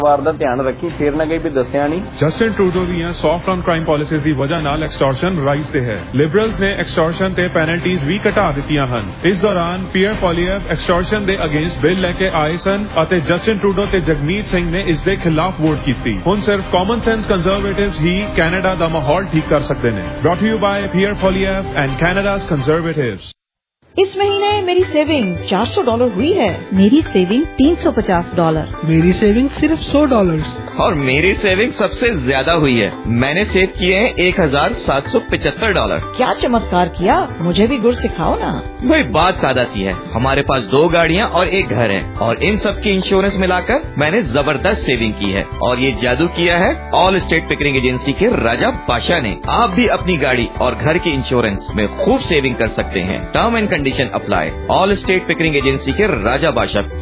ਵਾਰ ਦਾ ਧਿਆਨ ਰੱਖੀ ਫੇਰ ਨਾ ਕਹੀਂ ਵੀ ਦੱਸਿਆ ਨਹੀਂ। ਜਸਟਿਨ ਟਰੂਡੋ ਦੀਆਂ ਸੌਫਟ ਔਨ ਕ੍ਰਾਈਮ ਪਾਲਿਸੀਜ਼ ਦੀ ਵਜ੍ਹਾ ਨਾਲ ਐਕਸਟੋਰਸ਼ਨ ਰਾਈਜ਼ ਤੇ ਹੈ। ਲਿਬਰਲਸ ਨੇ ਐਕਸਟੋਰਸ਼ਨ ਤੇ ਪੈਨਲਟੀਜ਼ ਵੀ ਘਟਾ ਦਿੱਤੀਆਂ ਹਨ। ਇਸ ਦੌਰਾਨ ਪੀਅਰ ਪੋਲੀਅਬ ਐਕਸਟੋਰਸ਼ਨ ਦੇ ਅਗੇਂਸਟ ਬਿੱਲ ਲੈ ਕੇ ਆਏ ਸਨ ਅਤੇ ਜਸਟਿਨ ਟਰੂਡੋ ਤੇ ਜਗਮੀਤ ਸਿੰਘ ਨੇ ਇਸ ਦੇ ਖਿਲਾਫ ਵੋਟ ਕੀਤੀ। ਹੁਣ ਸਿਰਫ ਕਾਮਨ ਸੈਂਸ ਕੰਜ਼ਰਵੇਟਿਵਸ ਹੀ ਕੈਨੇਡਾ ਦਾ ਮਾਹੌਲ ਠੀਕ ਕਰ ਸਕਦੇ ਨੇ। Brought to you by Pierre Poilievre and Canada's conservatives. इस महीने मेरी सेविंग $400 हुई है। मेरी सेविंग $350। मेरी सेविंग सिर्फ $100। और मेरी सेविंग सबसे ज्यादा हुई है। मैंने सेव किए हैं $1775। क्या चमत्कार किया, मुझे भी गुर सिखाओ ना। भाई बात सादा सी है, हमारे पास 2 गाड़ियाँ और 1 घर है और इन सब की इंश्योरेंस मिलाकर मैंने जबरदस्त सेविंग की है। और ये जादू किया है ऑल स्टेट पिकरिंग एजेंसी के राजा बादशाह ने। आप भी अपनी गाड़ी और घर की इंश्योरेंस में खूब सेविंग कर सकते हैं। Term and condition apply. All state Pickering agency के राजा बादशाह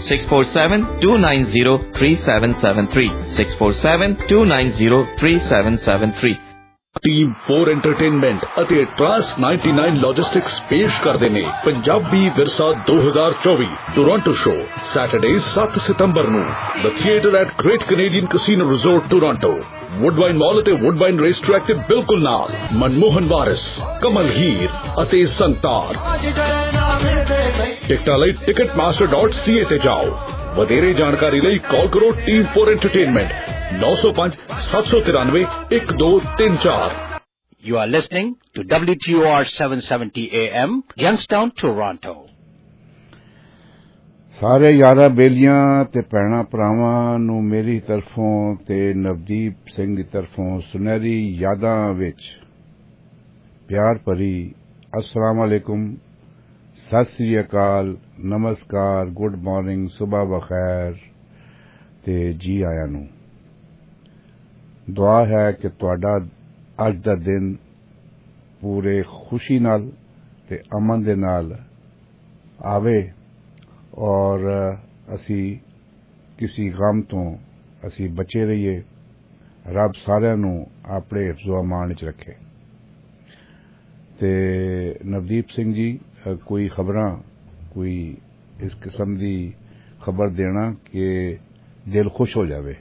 647-290-3773 647-290-3773। ਟੀਮ 4 ਐਂਟਰਟੇਨਮੈਂਟ ਅਤੇ ਟਰਾਂਸ 99 ਲੌਜਿਸਟਿਕਸ ਪੇਸ਼ ਕਰਦੇ ਨੇ ਪੰਜਾਬੀ ਵਿਰਸਾ 2024 ਟੋਰਾਂਟੋ ਸ਼ੋ ਸੈਟਰਡੇ 7 ਸਤੰਬਰ ਨੂੰ the theatre at great Canadian casino resort Toronto. Woodbine mall ਅਤੇ ਵੁੱਡਵਾਈਨ ਰੇਸਟਰੈਕ ਦੇ ਬਿਲਕੁਲ ਨਾਲ ਮਨਮੋਹਨ ਵਾਰਿਸ, ਕਮਲ ਹੀਰ ਅਤੇ ਸੰਤਾਰ। ਟਿਕਟਾਂ ਲਈ ticketmaster.ca ਤੇ ਜਾਓ। ਵਧੇਰੇ ਜਾਣਕਾਰੀ ਲਈ ਕਾਲ ਕਰੋ team 4 entertainment 905-793-1234। You are listening to WTOR 770 AM, Youngstown, Toronto. ਸਾਰੇ ਯਾਰਾਂ ਬੇਲੀਆਂ ਤੇ ਭੈਣਾਂ ਭਰਾਵਾਂ ਨੂੰ ਮੇਰੀ ਤਰਫੋਂ ਤੇ ਨਵਦੀਪ ਸਿੰਘ ਦੀ ਤਰਫੋਂ ਸੁਨਹਿਰੀ ਯਾਦਾਂ ਵਿੱਚ ਪਿਆਰ ਭਰੀ अस्सलाम वालेकुम, सत श्री अकाल, नमस्कार, गुड मॉर्निंग, सुबह बखैर ते जी आया नू। दुआ है कि तुहाडा अज दा दिन पूरे खुशी नाल ते अमन दे नाल आवे और असी किसी गम तो असी बचे रहिए। रब सारिਆਂ नू अपने हिफ्ज़ो अमान च रखे। ते नवदीप सिंह जी कोई खबरां कोई इस किस्म दी खबर देना कि दिल खुश हो जावे,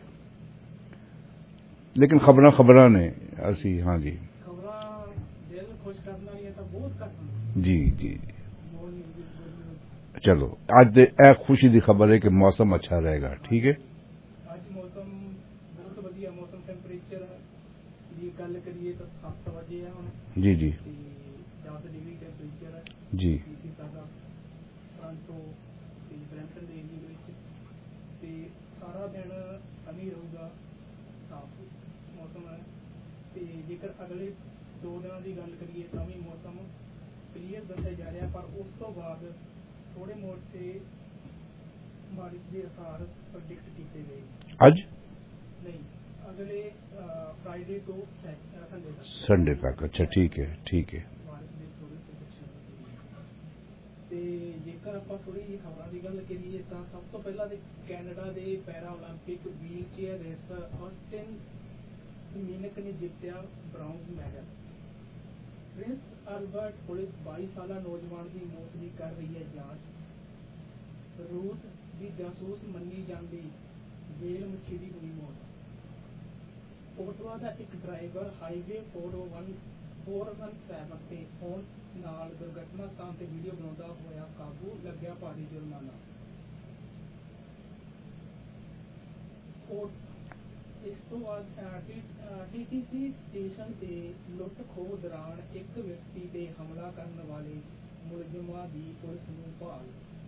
लेकिन खबरां ने असी हाँ जी दिल खुश करना ये तो बहुत जी जी चलो आज दे ए खुशी दी खबर है कि मौसम अच्छा रहेगा। ठीक है, आज मौसम बहुत वधिया मौसम टेंपरेचर दी गल करिए तो 7 बजे है हुण जी जी 10 डिग्री टेंपरेचर है जी साडा टोरंटो ते ब्रैम्पटन दे एरिया विच ते सारा दिन सनी रहूगा, साफ मौसम है। ते जेकर अगले 2 दिनों की गल करिए तो भी मौसम क्लीयर दस्सिया जा रहा, पर उस तो बाद थोड़े मोटे बारिश के आसार प्रेडिक्ट किए गए। आज नहीं, अगले फ्राइडे तो संडे तक। अच्छा ठीक है ठीक है। जेकर आप थोड़ी जी खबर की गल करिए तो सब तो पहला कैनेडा के para Olympic wheelchair racer Austin Dominic ने जितया bronze medal. Prince Albert police 22 साल नौजवान की मौत की कर रही है जांच। रूस की जासूस मनी जाती जेल मच्छी की हुई मौत। ओटवा का एक ड्राइवर हाईवे 417 से फोन नाल दुर्घटना स्थान से वीडियो बनाता होया काबू, लग्या भारी जुर्माना। इस तो बाद टीटीसी स्टेशन से लुट खोह दौरान एक व्यक्ति ते हमला करने वाले मुलजिमां दी पुलिस नूं भाल।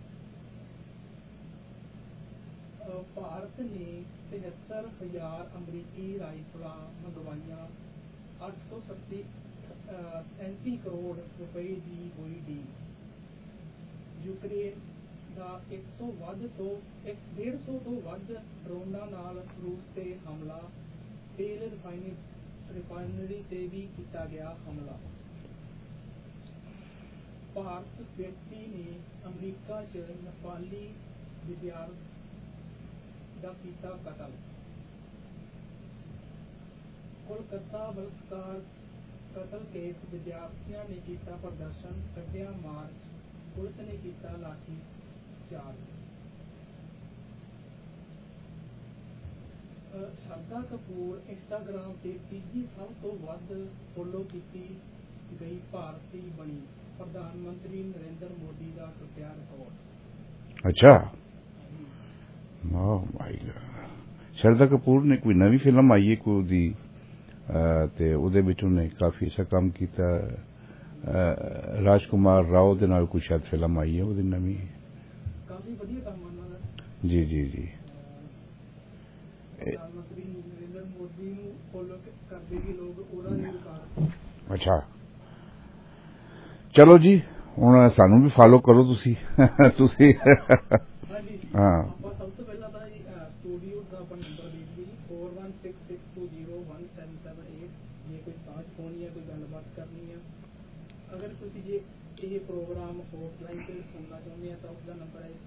भारत ने 73,000 अमरीकी राइफलां मंगवाइयां, 837 करोड़ रुपए की हुई डील। यूक्रेन का 150 तो वध ड्रोनां नाल रूस ते हमला। तेल रिफाइनरी ते भी किया गया हमला। भारत व्यक्ति ने अमरीका च नेपाली विद्यार्थी का किया कतल। कोलकाता बलात्कार कतल केस विद्यार्थियों ने किया प्रदर्शन, कढ़िया मार्च, पुलिस ने किया लाठी चार्ज। ਸ਼ਰਦਾ ਕਪੂਰ ਇੰਸਟਾਗ੍ਰਾਮ ਤੇ ਤੀਜੀ ਸਭ ਤੋਂ ਵੱਧ ਫੋਲੋ ਕੀਤੀ ਗਈ ਭਾਰਤੀ ਬਣੀ। ਪ੍ਰਧਾਨ ਮੰਤਰੀ ਨਰਿੰਦਰ ਮੋਦੀ ਦਾ ਟੁੱਟਿਆ ਰਿਕਾਰਡ। ਅੱਛਾ, ਓ ਮਾਈ ਗॉड। ਸ਼ਰਦਾ ਕਪੂਰ ਨੇ ਕੋਈ ਨਵੀਂ ਫਿਲਮ ਆਈ ਹੈ ਕੋਈ ਉਹਦੀ, ਤੇ ਉਹਦੇ ਵਿੱਚ ਉਹਨੇ ਕਾਫੀ ਅੱਛਾ ਕੰਮ ਕੀਤਾ। ਰਾਜਕੁਮਾਰ ਰਾਓ ਦੇ ਨਾਲ ਕੋਈ ਸ਼ਾਇਦ ਫਿਲਮ ਆਈ ਹੈ ਉਹਦੀ ਨਵੀਂ, ਕਾਫੀ ਵਧੀਆ ਕੰਮ ਉਹਨਾਂ ਦਾ। ਜੀ ਜੀ ਜੀ। ਪ੍ਰਧਾਨ ਮੰਤਰੀ ਨਰਿੰਦਰ ਮੋਦੀ ਨੂੰ ਫੋਲੋ ਕਰਦੇ ਵੀ ਲੋਕ, ਉਹਦਾ ਵੀ ਰਿਕਾਰਡ। ਅੱਛਾ, ਚਲੋ ਜੀ ਹੁਣ ਸਾਨੂੰ ਵੀ ਫਾਲੋ ਕਰੋ ਤੁਸੀਂ। ਤੁਸੀਂ ਹਾਂ, ਆਪਾਂ ਸਭ ਤੋਂ ਪਹਿਲਾਂ ਤਾਂ ਸਟੂਡੀਓ ਦਾ ਆਪਾਂ ਨੰਬਰ ਦੇਖ ਲਈ 4166201778। ਜੇ ਕੋਈ ਸਾਂਝ ਪਾਉਣੀ ਹੈ, ਕੋਈ ਗੱਲਬਾਤ ਕਰਨੀ ਹੈ, ਅਗਰ ਤੁਸੀਂ ਜੇ ਇਹ ਪ੍ਰੋਗਰਾਮ ਆਫਲਾਈਨ ਤੇ ਸੁਣਨਾ ਚਾਹੁੰਦੇ ਆ ਤਾਂ ਉਸਦਾ ਨੰਬਰ ਹੈ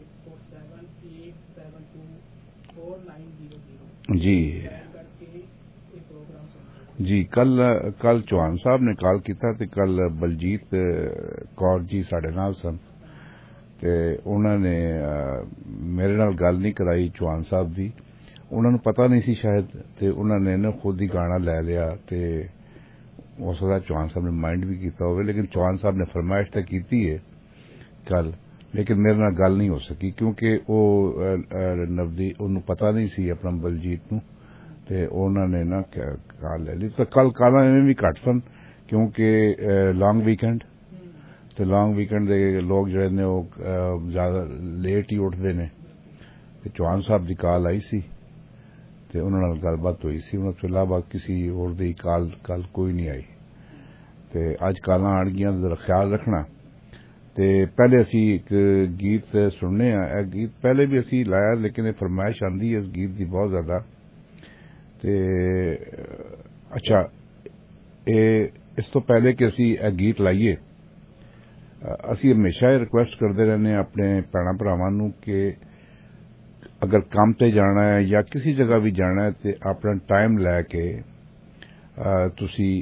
6478749000 ਜੀ ਕਰਕੇ ਇਹ ਪ੍ਰੋਗਰਾਮ ਸੁਣਨਾ। ਜੀ ਕੱਲ ਚੌਹਾਨ ਸਾਹਿਬ ਨੇ ਕਾਲ ਕੀਤਾ ਤੇ ਕੱਲ ਬਲਜੀਤ ਕੌਰ ਜੀ ਸਾਡੇ ਨਾਲ ਸਨ ਤੇ ਉਹਨਾਂ ਨੇ ਮੇਰੇ ਨਾਲ ਗੱਲ ਨਹੀਂ ਕਰਾਈ ਚੌਹਾਨ ਸਾਹਿਬ ਦੀ। ਉਹਨਾਂ ਨੂੰ ਪਤਾ ਨਹੀਂ ਸੀ ਸ਼ਾਇਦ, ਤੇ ਉਹਨਾਂ ਨੇ ਨਾ ਖੁਦ ਹੀ ਗਾਣਾ ਲੈ ਲਿਆ ਤੇ ਹੋ ਸਕਦਾ ਚੌਹਾਨ ਸਾਹਿਬ ਨੇ ਮਾਈਂਡ ਵੀ ਕੀਤਾ ਹੋਵੇ, ਲੇਕਿਨ ਚੌਹਾਨ ਸਾਹਿਬ ਨੇ ਫਰਮਾਇਸ਼ ਤਾਂ ਕੀਤੀ ਹੈ ਕੱਲ, ਲੇਕਿਨ ਮੇਰੇ ਨਾਲ ਗੱਲ ਨਹੀਂ ਹੋ ਸਕੀ ਕਿਉਂਕਿ ਉਹ ਨਵਦੀਪ ਉਹਨੂੰ ਪਤਾ ਨਹੀਂ ਸੀ ਆਪਣਾ ਬਲਜੀਤ ਨੂੰ, ਤੇ ਉਹਨਾਂ ਨੇ ਨਾ ਕਾਲ ਲੈ ਲਈ। ਤਾਂ ਕੱਲ ਕਾਲਾਂ ਐਵੇਂ ਵੀ ਘੱਟ ਸਨ ਕਿਉਂਕਿ ਲੌਂਗ ਵੀਕਐਂਡ, ਤੇ ਲੌਂਗ ਵੀਕਐਂਡ ਦੇ ਲੋਕ ਜਿਹੜੇ ਨੇ ਉਹ ਜ਼ਿਆਦਾ ਲੇਟ ਹੀ ਉੱਠਦੇ ਨੇ। ਤੇ ਚੌਹਾਨ ਸਾਹਿਬ ਦੀ ਕਾਲ ਆਈ ਸੀ ਤੇ ਉਹਨਾਂ ਨਾਲ ਗੱਲਬਾਤ ਹੋਈ ਸੀ। ਉਹਨਾਂ ਤੋਂ ਇਲਾਵਾ ਕਿਸੇ ਹੋਰ ਦੀ ਕਾਲ ਕੋਈ ਨਹੀਂ ਆਈ। ਤੇ ਅੱਜ ਕਾਲਾਂ ਆਣਗੀਆਂ, ਜ਼ਰਾ ਖਿਆਲ ਰੱਖਣਾ। ਤੇ ਪਹਿਲੇ ਅਸੀਂ ਇੱਕ ਗੀਤ ਸੁਣਨੇ ਆ। ਇਹ ਗੀਤ ਪਹਿਲੇ ਵੀ ਅਸੀਂ ਲਾਇਆ, ਲੇਕਿਨ ਇਹ ਫਰਮਾਇਸ਼ ਆਂਦੀ ਹੈ ਇਸ ਗੀਤ ਦੀ ਬਹੁਤ ਜ਼ਿਆਦਾ। ਤੇ ਅੱਛਾ, ਇਸ ਤੋਂ ਪਹਿਲੇ ਕਿ ਅਸੀਂ ਇਹ ਗੀਤ ਲਾਈਏ, ਅਸੀਂ ਹਮੇਸ਼ਾ ਇਹ ਰਿਕੁਐਸਟ ਕਰਦੇ ਰਹਿੰਦੇ ਆਪਣੇ ਭੈਣਾਂ ਭਰਾਵਾਂ ਨੂੰ ਕਿ ਅਗਰ ਕੰਮ ਤੇ ਜਾਣਾ ਹੈ ਜਾਂ ਕਿਸੇ ਜਗ੍ਹਾ ਵੀ ਜਾਣਾ ਹੈ ਤੇ ਆਪਣਾ ਟਾਈਮ ਲੈ ਕੇ ਤੁਸੀਂ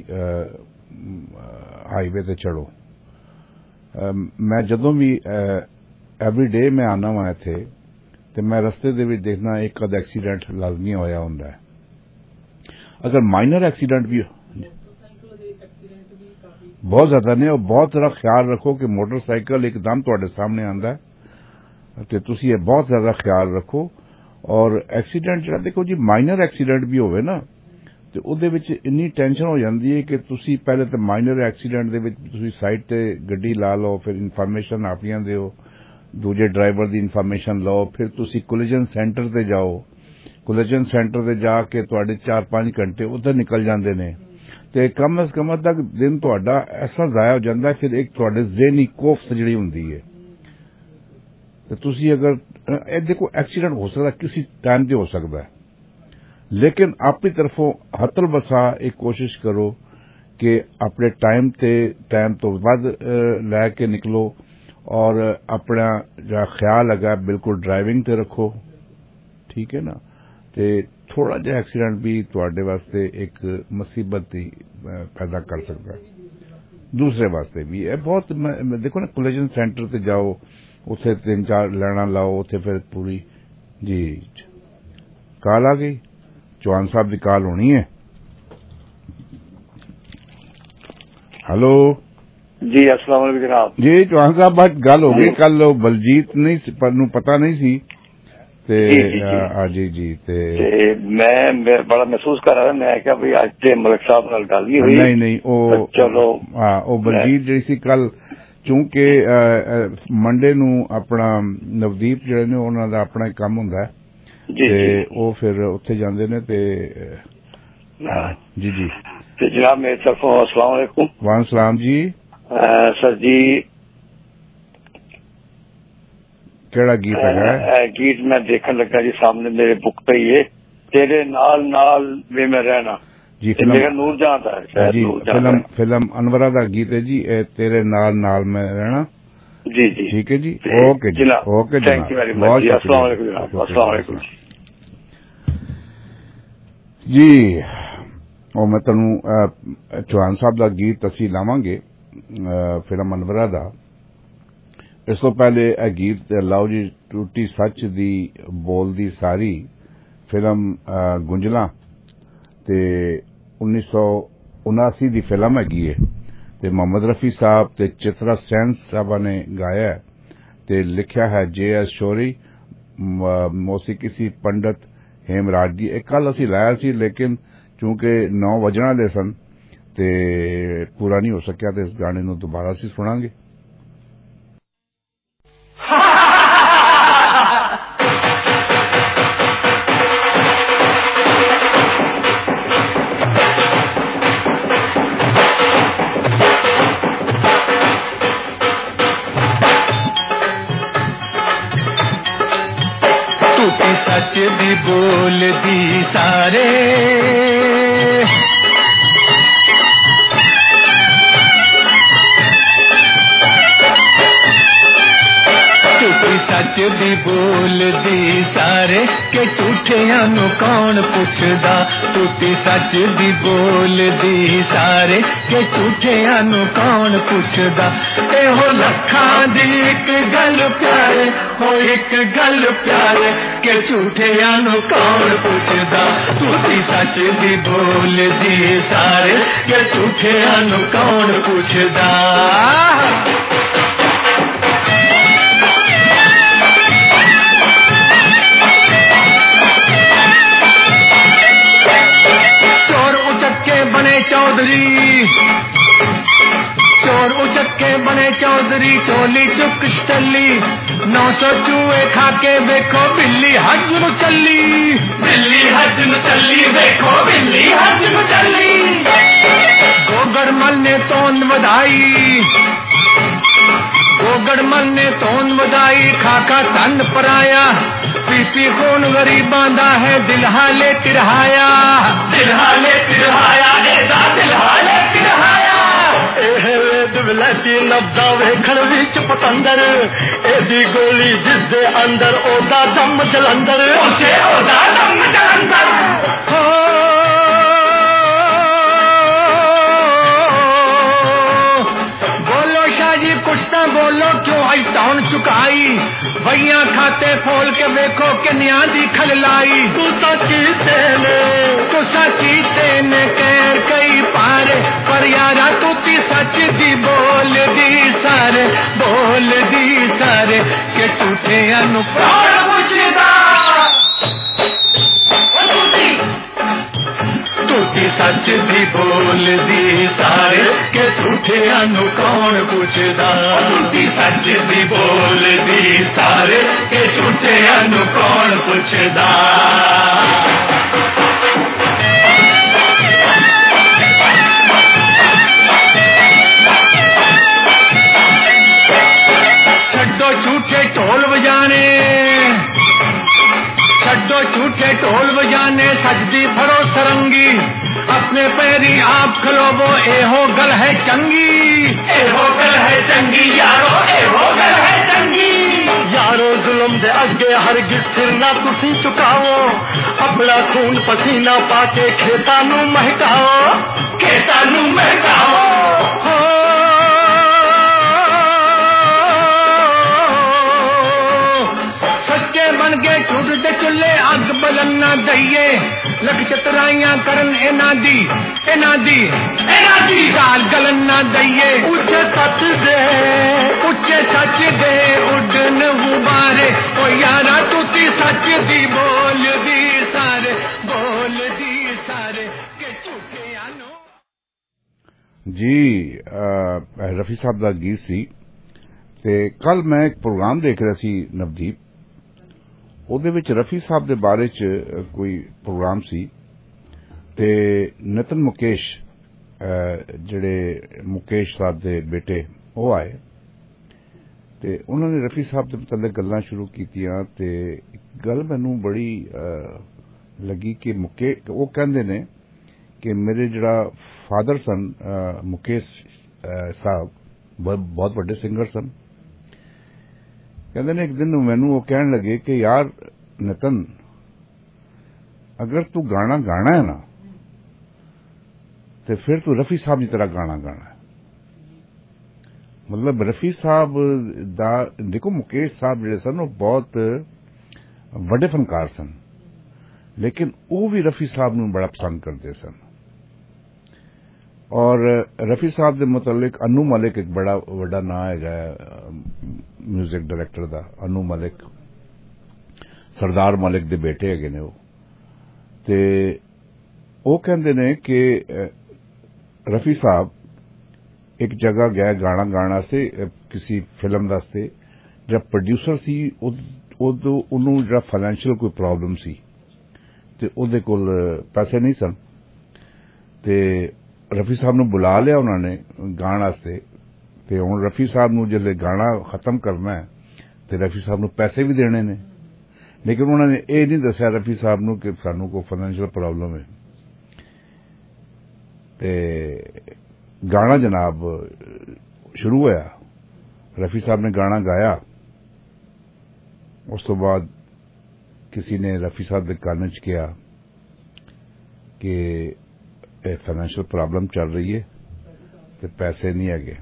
ਹਾਈਵੇ ਤੇ ਚੜੋ। ਮੈਂ ਜਦੋਂ ਵੀ ਐਵਰੀ ਡੇ ਮੈਂ ਆਉਣਾ ਵਾਂ ਇੱਥੇ ਤੇ ਮੈਂ ਰਸਤੇ ਦੇ ਵਿੱਚ ਦੇਖਣਾ ਇੱਕ ਅੱਧ ਐਕਸੀਡੈਂਟ ਲਾਜ਼ਮੀ ਹੋਇਆ ਹੁੰਦਾ ਹੈ। ਅਗਰ ਮਾਈਨਰ ਐਕਸੀਡੈਂਟ ਵੀ ਬਹੁਤ ਜ਼ਿਆਦਾ ਨੇ, ਉਹ ਬਹੁਤ ਜ਼ਿਆਦਾ ਖਿਆਲ ਰੱਖੋ ਕਿ ਮੋਟਰਸਾਈਕਲ ਇੱਕਦਮ ਤੁਹਾਡੇ ਸਾਹਮਣੇ ਆਉਂਦਾ ਹੈ ਤੇ ਤੁਸੀਂ ਇਹ ਬਹੁਤ ਜ਼ਿਆਦਾ ਖਿਆਲ ਰੱਖੋ। ਔਰ ਐਕਸੀਡੈਂਟ ਜਿਹੜਾ ਦੇਖੋ ਜੀ, ਮਾਈਨਰ ਐਕਸੀਡੈਂਟ ਵੀ ਹੋਵੇ ਨਾ ਤੇ ਉਹਦੇ ਵਿੱਚ ਇੰਨੀ ਟੈਨਸ਼ਨ ਹੋ ਜਾਂਦੀ ਹੈ ਕਿ ਤੁਸੀਂ ਪਹਿਲੇ ਤਾਂ ਮਾਈਨਰ ਐਕਸੀਡੈਂਟ ਦੇ ਵਿੱਚ ਤੁਸੀਂ ਸਾਈਡ ਤੇ ਗੱਡੀ ਲਾ ਲਓ, ਫਿਰ ਇਨਫੋਰਮੇਸ਼ਨ ਆਪਣੀਆਂ ਦਿਓ, ਦੂਜੇ ਡਰਾਈਵਰ ਦੀ ਇਨਫੋਰਮੇਸ਼ਨ ਲਓ, ਫਿਰ ਤੁਸੀਂ ਕੋਲੀਜਨ ਸੈਂਟਰ ਤੇ ਜਾਓ। ਕੋਲੀਜਨ ਸੈਂਟਰ ਤੇ ਜਾ ਕੇ ਤੁਹਾਡੇ 4-5 ਘੰਟੇ ਉੱਧਰ ਨਿਕਲ ਜਾਂਦੇ ਨੇ ਤੇ ਕਮ ਅਜ਼ ਕਮ ਤੱਕ ਦਿਨ ਤੁਹਾਡਾ ਐਸਾ ਜ਼ਾਇਆ ਹੋ ਜਾਂਦਾ। ਫਿਰ ਇੱਕ ਤੁਹਾਡੇ ਜ਼ਿਹਨੀ ਕੋਫਤ ਜਿਹੜੀ ਹੁੰਦੀ ਹੈ, ਤੇ ਤੁਸੀਂ ਅਗਰ ਇਹ ਦੇਖੋ ਐਕਸੀਡੈਂਟ ਹੋ ਸਕਦਾ ਕਿਸੇ ਟਾਈਮ ਤੇ ਹੋ ਸਕਦਾ, ਲੇਕਿਨ ਆਪਣੀ ਤਰਫੋਂ ਹੱਥਲ ਵਸਾ ਇੱਕ ਕੋਸ਼ਿਸ਼ ਕਰੋ ਕਿ ਆਪਣੇ ਟਾਈਮ ਤੋਂ ਵੱਧ ਲੈ ਕੇ ਨਿਕਲੋ ਔਰ ਆਪਣਾ ਜਿਹੜਾ ਖਿਆਲ ਹੈਗਾ ਬਿਲਕੁਲ ਡਰਾਈਵਿੰਗ ਤੇ ਰੱਖੋ, ਠੀਕ ਹੈ ਨਾ। ਤੇ ਥੋੜਾ ਜਿਹਾ ਐਕਸੀਡੈਂਟ ਵੀ ਤੁਹਾਡੇ ਵਾਸਤੇ ਇੱਕ ਮੁਸੀਬਤ ਹੀ ਪੈਦਾ ਕਰ ਸਕਦਾ, ਦੂਸਰੇ ਵਾਸਤੇ ਵੀ। ਇਹ ਬਹੁਤ ਦੇਖੋ ਨਾ, ਕੋਲੀਜਨ ਸੈਂਟਰ ਤੇ ਜਾਓ, ਉੱਥੇ 3-4 ਲਾਈਨਾਂ ਲਾਓ, ਉੱਥੇ ਫਿਰ ਪੂਰੀ ਜੀ ਕਾਲ ਆ ਗਈ। ਚੌਹਾਨ ਸਾਹਿਬ ਦੀ ਕਾਲ ਹੋਣੀ ਹੈ। हेलो जी, अस्सलाम वालेकुम जनाब जी। चौहान साहब बात गल हो गई कल बलजीत नहीं पता नहीं सी ते जी जी ते मैं बड़ा महसूस कर रहा मैं क्या भाई आज ते मलिक साहब नाल गल नहीं हुई। नहीं ओ चलो हां ओ बलजीत ਜਿਹੜੀ ਸੀ ਕੱਲ, ਚੂंकि ਮੰਡੇ ਨੂੰ ਆਪਣਾ ਨਵਦੀਪ ਜਿਹੜੇ ਨੇ ਉਹਨਾਂ ਦਾ ਆਪਣਾ ਕੰਮ ਹੁੰਦਾ ਤੇ ਉਹ ਫਿਰ ਉੱਥੇ ਜਾਂਦੇ ਨੇ ਤੇ जी जी। जनाब मेरी तरफों अस्सलाम वालेकुम। वालेकुम सलाम जी। सर जी केड़ा गीत है? गीत मैं देखने लगा जी, सामने मेरे बुक पे ही है, तेरे नाल नाल वे मैं रहना जी। मेरा नूर जहां था जी, फिल्म अनवरा दा गीत है जी, तेरे नाल नाल मैं रहना जी जी। ठीक है जी, ओके जी, okay, thank you very much जी। अस्सलाम वालेकुम जनाब। अस्सलाम वालेकुम जी। और मैं तुहानू चौहान साहब का गीत असी लावांगे फिल्म अनवरा दा। इस तो पहले यह गीत लाओ जी, टूटी सच दी बोलदी सारी फिल्म गुंजला ते 1979 दी फिल्म हैगी है ते मोहम्मद रफी साहब ते चित्रा सेन साहबा ने गाया है ते लिखा है JS शौरी, मौसीकी सी पंडित हेमराज जी। कल असी लाया सी लेकिन चूंकि 9 वजण वाले सन ते पूरा नहीं हो सकिया तो इस गाने नूं दोबारा असी सुनांगे। सच दी बोल दी सारे सच दी बोल दी सारे के झूठियां नू कौन पुछदा। टूटी सच दी बोल दी सारे के झूठियां नू कौन पुछदा। एहो लखां दी एक गल प्यारे हो एक गल प्यारे के झूठियां नू कौन पुछदा। टूटी सच दी बोल दी सारे के झूठियां नू कौन पुछदा। चौधरी चोर उचक्के बने चौधरी चोली चुक स्टली 900 चूहे खाके देखो बिल्ली हज नु चली। बिल्ली हज नु चली देखो बिल्ली हज नु चली। गोगड़मल ने तोंद वधाई गोगड़मल ने तोंद वधाई खाका तन पराया। पीपी खून गरीबां दा है दिल हाले तिरहाया। दिल हाले तिरहाया दिल हाले तिरहाया। एह वेद विलाची नब्दा वेखण विच पतंदर एदी गोली जिस दे अंदर ओदा दम जलंदर ओचे ओदा दम जलंदर। बोलो शाहजी कुछ तो बोलो क्यों आई टाउन चुकाई। भैया खाते फोल के देखो कि न्या दी खललाई। तुसा कीते ने कैर कई पारे पर यारा तूती सच दी बोल दी सारे के झूठे अनु कौन पुछदा। तूती सच दी बोल दी सारे के झूठे अनु कौन पुछदा। तूती सच दी बोल दी सारे के झूठे अनु कौन पुछदा। छड्डो झूठे ढोल बजाने छड्डो झूठे ढोल बजाने सजदी फड़ो सरंगी। अपने पैरी आप खलोबो एहो गल है चंगी। एहो गल है चंगी यारो एहो गल है चंगी। यारो जुल्म दे अगे हरगिज सिर ना तुसी चुकाओ। अपना खून पसीना पाके खेता नू महकाओ। खेता नू महकाओ। बन गए झूठ दे चुल्ले अग बलन ना दईए। लख चतराइयां करन एना दी गाल गलन ना दईए। उच्चे सच दे उडन गुबारे ओ यारा तूती सच दी बोल दी सारे के झूठे आनो। जी रफी साहब दा गीत सी ते कल मैं एक प्रोग्राम देख रहा सी नवदीप। ਉਹਦੇ ਵਿੱਚ रफी साहब ਦੇ ਬਾਰੇ ਚ ਕੋਈ ਪ੍ਰੋਗਰਾਮ ਸੀ ਤੇ ਨਿਤਨ ਮੁਕੇਸ਼ ਜਿਹੜੇ ਮੁਕੇਸ਼ ਸਾਹਿਬ ਦੇ ਬੇਟੇ ਉਹ ਆਏ ਤੇ ਉਹਨਾਂ ਨੇ रफी साहब ਦੇ ਮੁਤਲਕ ਗੱਲਾਂ ਸ਼ੁਰੂ ਕੀਤੀਆਂ ਤੇ ਇੱਕ ਗੱਲ ਮੈਨੂੰ ਬੜੀ ਲੱਗੀ ਕਿ ਉਹ ਕਹਿੰਦੇ ਨੇ ਕਿ ਮੇਰੇ ਜਿਹੜਾ ਫਾਦਰ ਸਨ ਮੁਕੇਸ਼ ਸਾਹਿਬ ਬਹੁਤ ਵੱਡੇ ਸਿੰਗਰ ਸਨ। कहते ने एक दिन मैनू वो कहन लगे कि यार नितिन अगर तू गाना गाना है ना तो फिर तू रफी साहब की तरह गाना गाना है। मतलब रफी साहब दा देखो मुकेश साहब जिहड़े सन वो बहुत वड्डे फनकार सन लेकिन वो भी रफी साहब नूं बड़ा पसंद करते सन। और रफी साहब के मुतालिक अनु मलिक एक बड़ा वड्डा नाम है म्यूजिक डायरेक्टर का। अनु मलिक सरदार मलिक के बेटे है ने। वो कहते ने कि रफी साहब एक जगह गया गाना गाना से किसी फिल्म वास्ते। जब प्रोड्यूसर सी उन्होंने जरा फाइनेंशियल कोई प्रॉब्लम सी ते उहदे कोल पैसे नहीं सन ते रफी साहब ने बुला लिया उन्होंने गाने वास्ते। ते हुण रफी साहब नूं जिसले गाना खत्म करना है ते रफी साहब नूं पैसे भी देने ने, लेकिन उन्होंने ये नहीं दस्या रफी साहब नूं कि सानूं कोई फाइनेंशियल प्रॉब्लम है। ते गाना जनाब शुरू होया, रफी साहब ने गाना गाया। उस तो बाद किसी ने रफी साहब के कान च किया कि फाइनेंशियल प्रॉब्लम चल रही है तो पैसे नहीं है।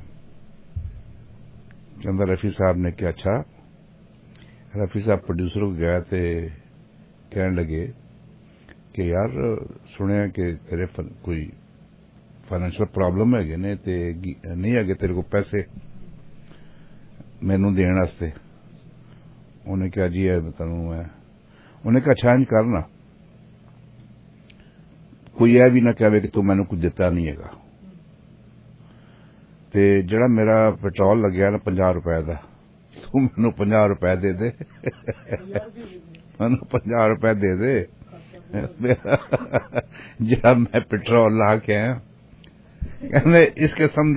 कहता रफी साहब ने क्या अच्छा। रफी साहब प्रोड्यूसर को गया तो कहने लगे कि यार सुने कि तेरे कोई फाइनेंशियल प्रॉब्लम है ने ते नहीं है तेरे को पैसे मैनू देने वास्ते। उन्हें कहा जी है तैनूं है। उन्हें कहा अच्छा इंज करना कोई यह भी ना कहे कि तू मैनू कुछ दिता नहीं है। ते जड़ा मेरा पेट्रोल लग्या ना 50 रुपए का, तू मैनू 50 रुपए दे दे। मैनू 50 रुपए दे दे जड़ा मैं पेट्रोल ला के आया। कहने इस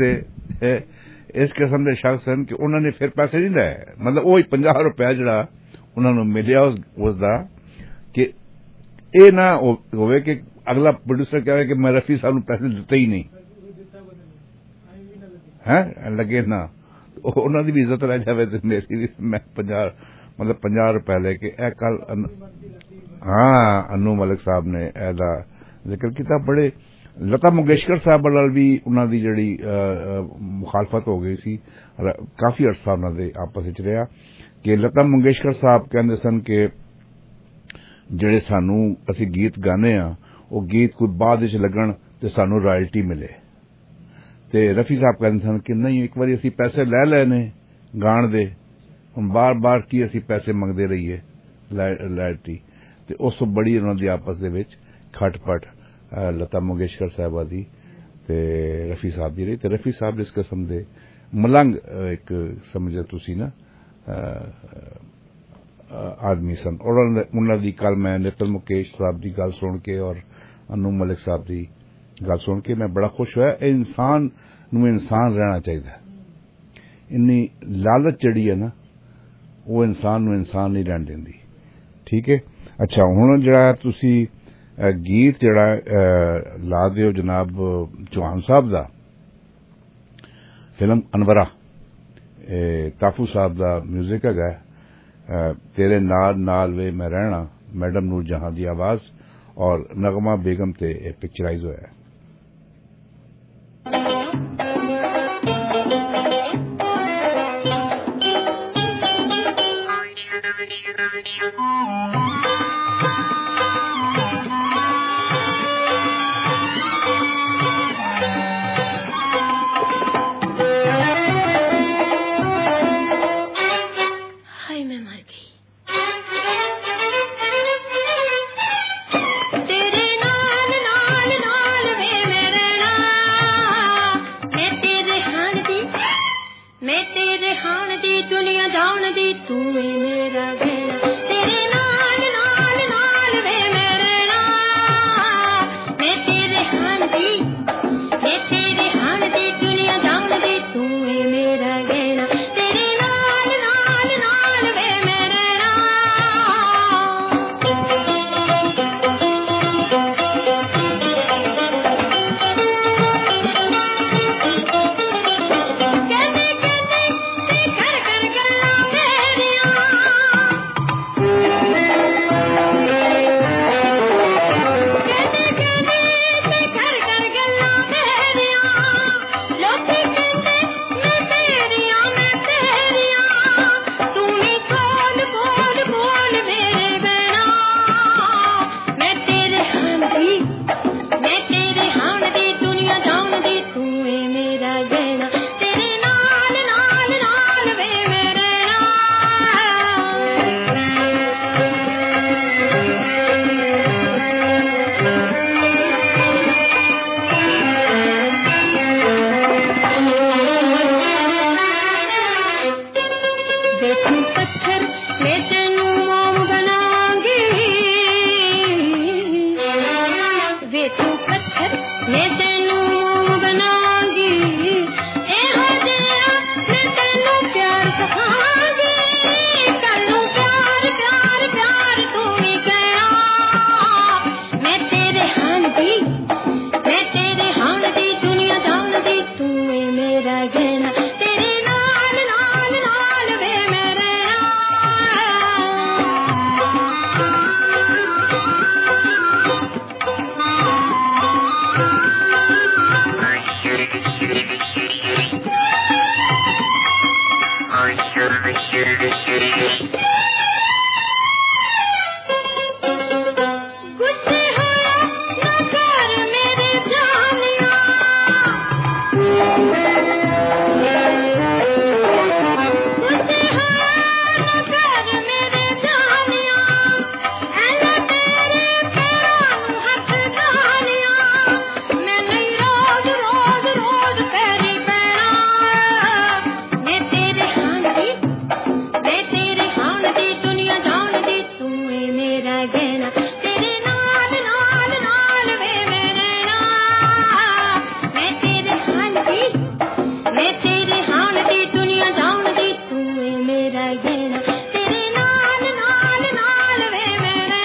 किस्म के शख्स हैं कि उन्होंने फिर पैसे नहीं लाए। मतलब वही 50 रुपया जड़ा उन्होंने मिलिया उसका कि ये ना होवे कि अगला प्रोड्यूसर कहे कि मैं रफी साहब को पैसे दिते ही नहीं है लगे ना, उन्होंने भी इज्जत रह जाए तो मेरी भी। मैं 50 रुपए लेके कल हाँ अनु मलिक साहब ने ऐदा जिक्र किया। बड़े लता मंगेशकर साहब नाल भी उन्हां दी जिहड़ी मुखालफत हो गई सी, काफी अरसा उन्हां दे आपस विच रहा कि लता मंगेशकर साहब कहंदे सन कि जिहड़े सानू असीं गीत गाने आ वो गीत कोई बाद विच लगन ते सानू रॉयल्टी मिले। ते रफी साहब कहंदे सन कि नहीं एक बारी असीं पैसे लै लेने गाण दे, हुण बार बार की असीं पैसे मंगदे रहिए रॉयल्टी। ते उस तो बड़ी उन्हां दी आपस दे विच खटपट लता मंगेशकर साहबा दी ते रफी साहब दी रही। ते रफी साहब इस किस्म दे मलंग एक समझो तुसी ना आदमी सन। और उन्हां दी कल मैं नितिन मुकेश साहब दी गल सुन के और अनु मलिक साहब दी गल सुन के मैं बड़ा खुश होया। इंसान नूं इंसान रहना चाहिए। इन्नी लालच जड़ी है ना वो इंसान नूं इंसान नहीं रहन देंदी। ठीक है। अच्छा हुण जिहड़ा तुसी गीत जड़ा ला दियो जनाब चौहान साहब दा, फिल्म अनवरा ताफू साहब दा म्यूजिक है। तेरे नाल नाल वे मैं रहना मैडम नूर जहां दी आवाज और नगमा बेगम ते पिक्चराइज होया है। तेरे नाल नाल नाल जे तू पत्थर मैं तेनू मोम बनाऊंगी ए हो जिया मैं तेनू प्यार सिखाऊंगी करूं प्यार प्यार प्यार तू ही कहना मैं तेरे हान दी दुनिया जान दी तू है मेरा गहना तेरे नाल नाल नाल वे मेरे गुस्से हो ना कर मेरे जानिया गुस्से हो ना कर मेरे जानिया ऐला तेरे पैरां नूं हथ डालिया मैं नहीं रोज रोज रोज पैरी पैना मैं तेरे हान दी दुनिया जान दी तू है मेरा गहना तेरे नाल नाल नाल वे मेरे मैं तेरे हान दी दुनिया जान दी तू है मेरा गहना तेरे नाल नाल नाल वे मेरे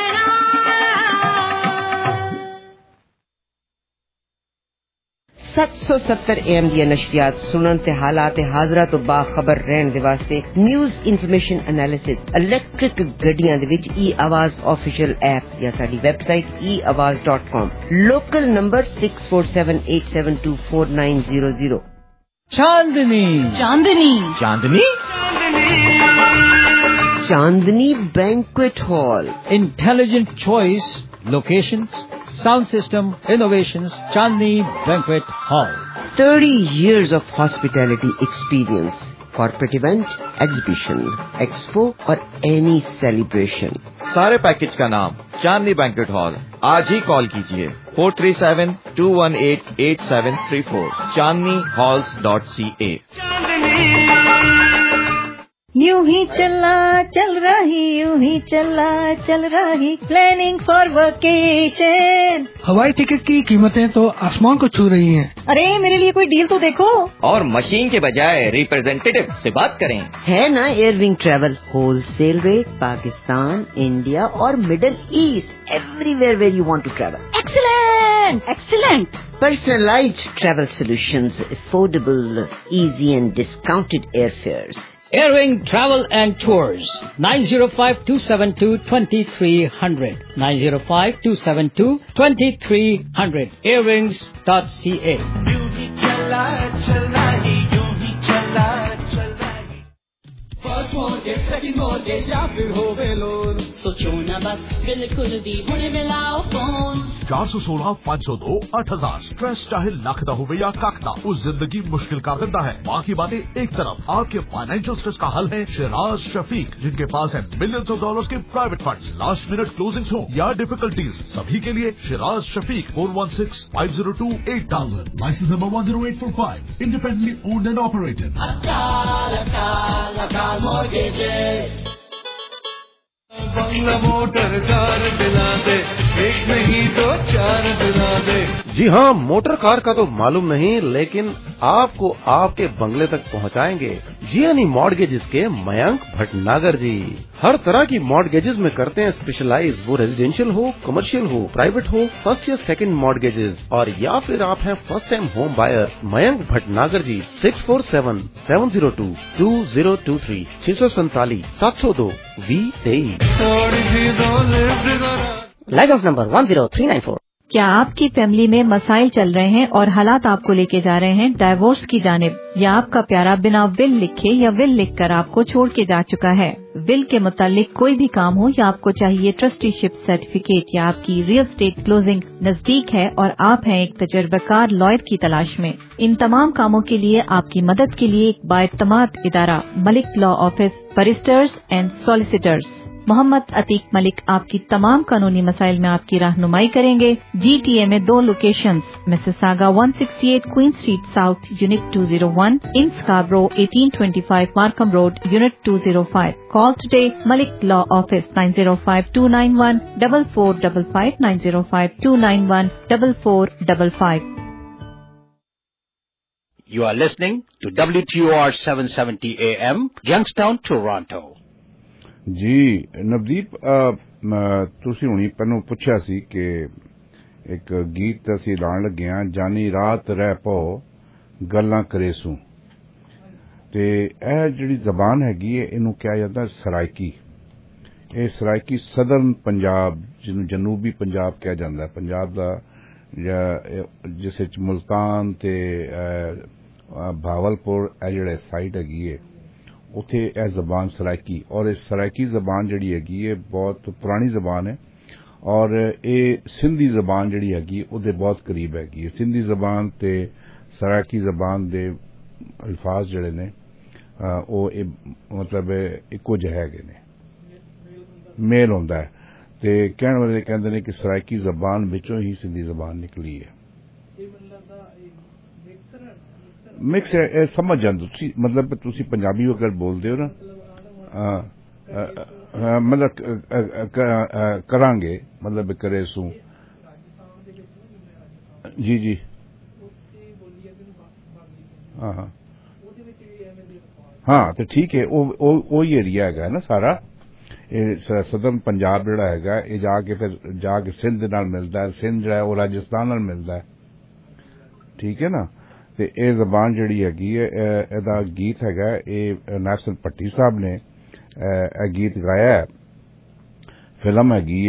770 AM ਦੀਆਂ ਨਸ਼ਰੀਆਤ ਸੁਣਨ ਤੇ ਹਾਲਾਤ ਹਾਜ਼ਰਾ ਤੋਂ ਬਾਖਬਰ ਰਹਿਣ ਦੇ ਵਾਸਤੇ ਨਿਊਜ਼ ਇਨਫੋਰਮੇਸ਼ਨ ਐਨਾਲਿਸਿਸ ਇਲੈਕਟ੍ਰਿਕ ਗੱਡੀਆਂ ਦੇ ਵਿੱਚ e-ਆਵਾਜ਼ ਆਫੀਸ਼ੀਅਲ ਐਪ ਜਾਂ ਸਾਡੀ website eawaz.com local number 6478724900 Chandni banquet hall intelligent choice locations sound system innovations Chandni banquet hall 30 years of hospitality experience corporate event exhibition expo और एनी सेलिब्रेशन सारे पैकेज का नाम चांदनी banquet hall आज ही कॉल कीजिए 437-218-8734 chandnihalls.ca यूं ही चला चल रही प्लानिंग फॉर वेकेशन। हवाई टिकट की कीमतें तो आसमान को छू रही हैं। अरे मेरे लिए कोई डील तो देखो। और मशीन के बजाय रिप्रेजेंटेटिव से बात करें। है ना Airwings travel wholesale rate Pakistan India और middle east everywhere where you want to travel. Excellent Personalized travel solutions, affordable, easy and discounted airfares. Airwing Travel and Tours 905-272-2300 905-272-2300 airwings.ca first mortgage second mortgage या फिर हो loan सोचो ना बस बिल्कुल भी हुणे मिलाओ फोन 416-502-8000 स्ट्रेस चाहे लखदा हो या काकदा उस जिंदगी मुश्किल कर देता है। बाकी बातें एक तरफ, आपके फाइनेंशियल स्ट्रेस का हल है शिराज शफीक, जिनके पास है मिलियंस ऑफ डॉलर्स के private funds, last minute closings हो या डिफिकल्टीज, सभी के लिए Shiraz Shafiq 416-502-8000 licence number 10845 independently owned and operated. बंगला मोटर कार दिला दे, एक नहीं तो चार दिला दे। जी हाँ, मोटर कार का तो मालूम नहीं, लेकिन आपको आपके बंगले तक पहुँचाएंगे जीएनई मॉर्गेजेस के मयंक भटनागर जी। हर तरह की मॉर्गेजेस में करते हैं स्पेशलाइज, वो रेजिडेंशियल हो, कमर्शियल हो, प्राइवेट हो, फर्स्ट या सेकंड मॉर्गेजेस, और या फिर आप हैं first time home buyer. Mayank Bhatnagar ji 647-702-2023 647-702-2023। Life of number 10394। क्या आपकी फैमिली में मसाइल चल रहे हैं और हालात आपको लेके जा रहे हैं डाइवोर्स की जानिब, या आपका प्यारा बिना विल लिखे या विल लिखकर आपको छोड़ के जा चुका है? विल के मुतालिक कोई भी काम हो या आपको चाहिए ट्रस्टीशिप सर्टिफिकेट, या आपकी रियल स्टेट क्लोजिंग नजदीक है और आप हैं एक तजर्बाकार लॉयर की तलाश में, इन तमाम कामों के लिए आपकी मदद के लिए एक बाएतमाद इदारा Malik law office barristers and solicitors. Mohammad Atiq Malik आपकी तमाम कानूनी मसाइल में आपकी रहनुमाई करेंगे। GTA में 2 locations, Mississauga 168 Queen street south unit 201, in Scarborough 1825 Markham road unit 205. Call today Malik Law Office 905-291-4455 905-291-4455. You are listening to WTOR 770 AM, Youngstown, Toronto. जी ਨਵਦੀਪ ਤੁਸੀਂ ਹੁਣੀ ਪਹਿਲਾਂ ਪੁੱਛਿਆ ਸੀ ਕਿ ਇੱਕ ਗੀਤ ਅਸੀਂ ਲਾਉਣ ਲੱਗੇ ਹਾਂ, ਜਾਨੀ ਰਾਤ ਰਹਿ ਪੋ ਗੱਲਾਂ ਕਰੇਸੂ, ਤੇ ਇਹ ਜਿਹੜੀ ਜ਼ਬਾਨ ਹੈਗੀ ਹੈ ਇਹਨੂੰ ਕਿਹਾ ਜਾਂਦਾ ਸਰਾਇਕੀ। ਇਹ ਸਰਾਇਕੀ ਸਦਰਨ ਪੰਜਾਬ, ਜਿਹਨੂੰ ਜਨੂਬੀ ਪੰਜਾਬ ਕਿਹਾ ਜਾਂਦਾ, ਪੰਜਾਬ ਦਾ ਜਿਸ ਵਿੱਚ ਮੁਲਤਾਨ ਤੇ ਭਾਵਲਪੁਰ ਇਹ ਜਿਹੜੇ ਸਾਈਡ ਹੈਗੀ ਹੈ ਉੱਥੇ ਇਹ ਜ਼ਬਾਨ ਸਰਾਇਕੀ, ਔਰ ਇਹ ਸਰਾਇਕੀ ਜ਼ਬਾਨ ਜਿਹੜੀ ਹੈਗੀ ਹੈ ਬਹੁਤ ਪੁਰਾਣੀ ਜ਼ਬਾਨ ਹੈ, ਔਰ ਇਹ ਸਿੰਧੀ ਜ਼ਬਾਨ ਜਿਹੜੀ ਹੈਗੀ ਉਹਦੇ ਬਹੁਤ ਕਰੀਬ ਹੈਗੀ ਹੈ। ਸਿੰਧੀ ਜ਼ਬਾਨ ਤੇ ਸਰਾਇਕੀ ਜ਼ਬਾਨ ਦੇ ਅਲਫਾਜ਼ ਜਿਹੜੇ ਨੇ ਉਹ ਮਤਲਬ ਇੱਕੋ ਜਿਹੇ ਹੈਗੇ ਨੇ, ਮੇਲ ਹੁੰਦਾ ਹੈ, ਤੇ ਕਹਿਣ ਵਾਲੇ ਕਹਿੰਦੇ ਨੇ ਕਿ ਸਰਾਇਕੀ ਜ਼ਬਾਨ ਵਿੱਚੋਂ ਹੀ ਸਿੰਧੀ ਜ਼ਬਾਨ ਨਿਕਲੀ ਹੈ। ਮਿਕਸ ਹੈ, ਸਮਝ ਜਾਂਦੇ ਤੁਸੀਂ, ਮਤਲਬ ਤੁਸੀਂ ਪੰਜਾਬੀ ਅਗਰ ਬੋਲਦੇ ਹੋ ਨਾ, ਮਤਲਬ ਕਰਾਂਗੇ, ਮਤਲਬ ਕਰੇਸੂ। ਜੀ ਜੀ, ਹਾਂ ਤੇ ਠੀਕ ਹੈ, ਉਹੀ ਏਰੀਆ ਹੈਗਾ ਨਾ ਸਾਰਾ। ਇਹ ਸਦਰਨ ਪੰਜਾਬ ਜਿਹੜਾ ਹੈਗਾ ਇਹ ਜਾ ਕੇ ਸਿੰਧ ਨਾਲ ਮਿਲਦਾ ਹੈ, ਸਿੰਧ ਜਿਹੜਾ ਉਹ ਰਾਜਸਥਾਨ ਨਾਲ ਮਿਲਦਾ ਹੈ, ਠੀਕ ਹੈ ਨਾ। ਤੇ ਇਹ ਜ਼ਬਾਨ ਜਿਹੜੀ ਹੈਗੀ ਹੈ ਇਹਦਾ ਗੀਤ ਹੈਗਾ, ਇਹ ਨੈਸ਼ਨਲ ਭੱਟੀ ਸਾਹਿਬ ਨੇ ਇਹ ਗੀਤ ਗਾਇਆ ਹੈ। ਫਿਲਮ ਹੈਗੀ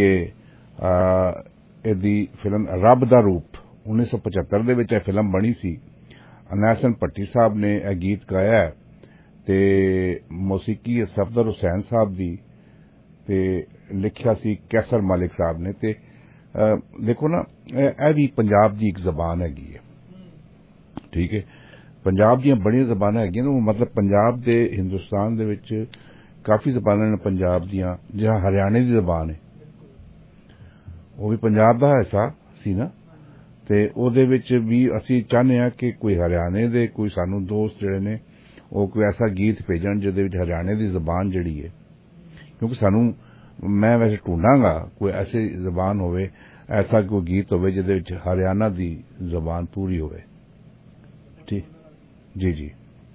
ਇਹਦੀ ਫਿਲਮ ਰੱਬ ਦਾ ਰੂਪ 1975 ਦੇ ਵਿੱਚ ਇਹ ਫਿਲਮ ਬਣੀ ਸੀ। ਨੈਸ਼ਨਲ ਭੱਟੀ ਸਾਹਿਬ ਨੇ ਇਹ ਗੀਤ ਗਾਇਆ ਹੈ ਤੇ ਮੌਸੀਕੀ ਸਫਦਰ ਹੁਸੈਨ ਸਾਹਿਬ ਦੀ, ਤੇ ਲਿਖਿਆ ਸੀ ਕੈਸਰ ਮਾਲਿਕ ਸਾਹਿਬ ਨੇ। ਤੇ ਦੇਖੋ ਨਾ, ਇਹ ਵੀ ਪੰਜਾਬ ਦੀ ਇੱਕ ਜ਼ਬਾਨ ਹੈਗੀ ਹੈ, ਠੀਕ ਹੈ। ਪੰਜਾਬ ਦੀਆਂ ਬੜੀਆਂ ਜ਼ਬਾਨਾਂ ਹੈਗੀਆਂ ਨੇ, ਮਤਲਬ ਪੰਜਾਬ ਦੇ ਹਿੰਦੁਸਤਾਨ ਦੇ ਵਿੱਚ ਕਾਫੀ ਜ਼ਬਾਨਾਂ ਨੇ ਪੰਜਾਬ ਦੀਆਂ। ਜਿਹੜਾ ਹਰਿਆਣੇ ਦੀ ਜ਼ਬਾਨ ਹੈ ਉਹ ਵੀ ਪੰਜਾਬ ਦਾ ਹਿੱਸਾ ਸੀ ਨਾ, ਤੇ ਉਹਦੇ ਵਿੱਚ ਵੀ ਅਸੀਂ ਚਾਹੁੰਦੇ ਹਾਂ ਕਿ ਕੋਈ ਹਰਿਆਣੇ ਦੇ ਕੋਈ ਸਾਨੂੰ ਦੋਸਤ ਜਿਹੜੇ ਨੇ ਉਹ ਕੋਈ ਐਸਾ ਗੀਤ ਭੇਜਣ ਜਿਹਦੇ ਵਿੱਚ ਹਰਿਆਣੇ ਦੀ ਜ਼ਬਾਨ ਜਿਹੜੀ ਹੈ, ਕਿਉਂਕਿ ਸਾਨੂੰ, ਮੈਂ ਵੈਸੇ ਢੂੰਡਾਂਗਾ ਕੋਈ ਐਸੀ ਜ਼ਬਾਨ ਹੋਵੇ, ਐਸਾ ਕੋਈ ਗੀਤ ਹੋਵੇ ਜਿਹਦੇ ਵਿੱਚ ਹਰਿਆਣਾ ਦੀ ਜ਼ਬਾਨ ਪੂਰੀ ਹੋਵੇ। ਠੀਕ ਜੀ ਜੀ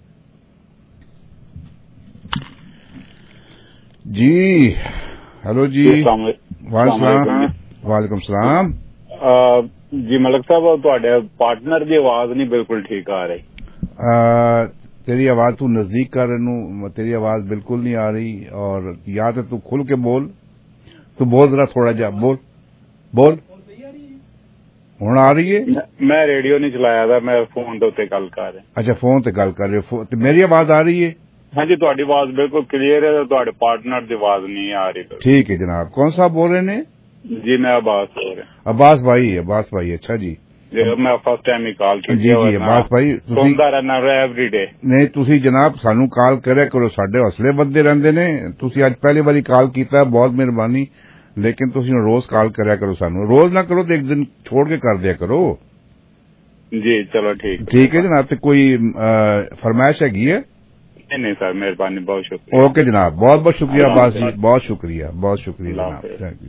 ਜੀ, ਹੈਲੋ ਜੀ, ਵਾਲੇਕੁਮ ਸਲਾਮ ਜੀ। ਮਲਕ ਸਾਹਿਬ, ਤੁਹਾਡੇ ਪਾਰਟਨਰ ਦੀ ਆਵਾਜ਼ ਨਹੀਂ ਬਿਲਕੁਲ ਠੀਕ ਆ ਰਹੀ। तेरी आवाज तू नजदीक कर, तेरी आवाज बिल्कुल नहीं आ रही, और या तो तू खुल के बोल, तू बोल जरा थोड़ा जा, बोल बोल। हुण आ रही है? मैं रेडियो नहीं चलाया था, मैं फोन के उत्ते गल कर रहा। अच्छा, फोन ते गल कर रहे हो, मेरी आवाज आ रही है? हाँ जी, तुहाडी आवाज बिल्कुल क्लियर है, तुहाडे पार्टनर की आवाज नहीं आ रही। ठीक है जनाब, कौन साहब बोल रहे ने? जी मैं अब्बास बोल रहा। अब्बास भाई, अच्छा जी। मैं फर्स्ट टाइम ही कॉल की। जी जी अब्बास भाई, सुनदा रहना एवरी डे। नहीं तुसी जनाब सानू कॉल करे करो, साडे हौसले बंदे रहंदे ने। तुसी अज पहली बारी कॉल कीता, बहुत मेहरबानी, लेकिन तुसी रोज कॉल करया करो सानू। रोज ना करो तो एक दिन छोड़ के कर दिया करो। जी चलो ठीक है जनाब। तो कोई फरमाइश हैगी है? नहीं सर, मेहरबानी, बहुत शुक्रिया। ओके जनाब, बहुत बहुत शुक्रिया अब्बास जी, बहुत शुक्रिया जनाब।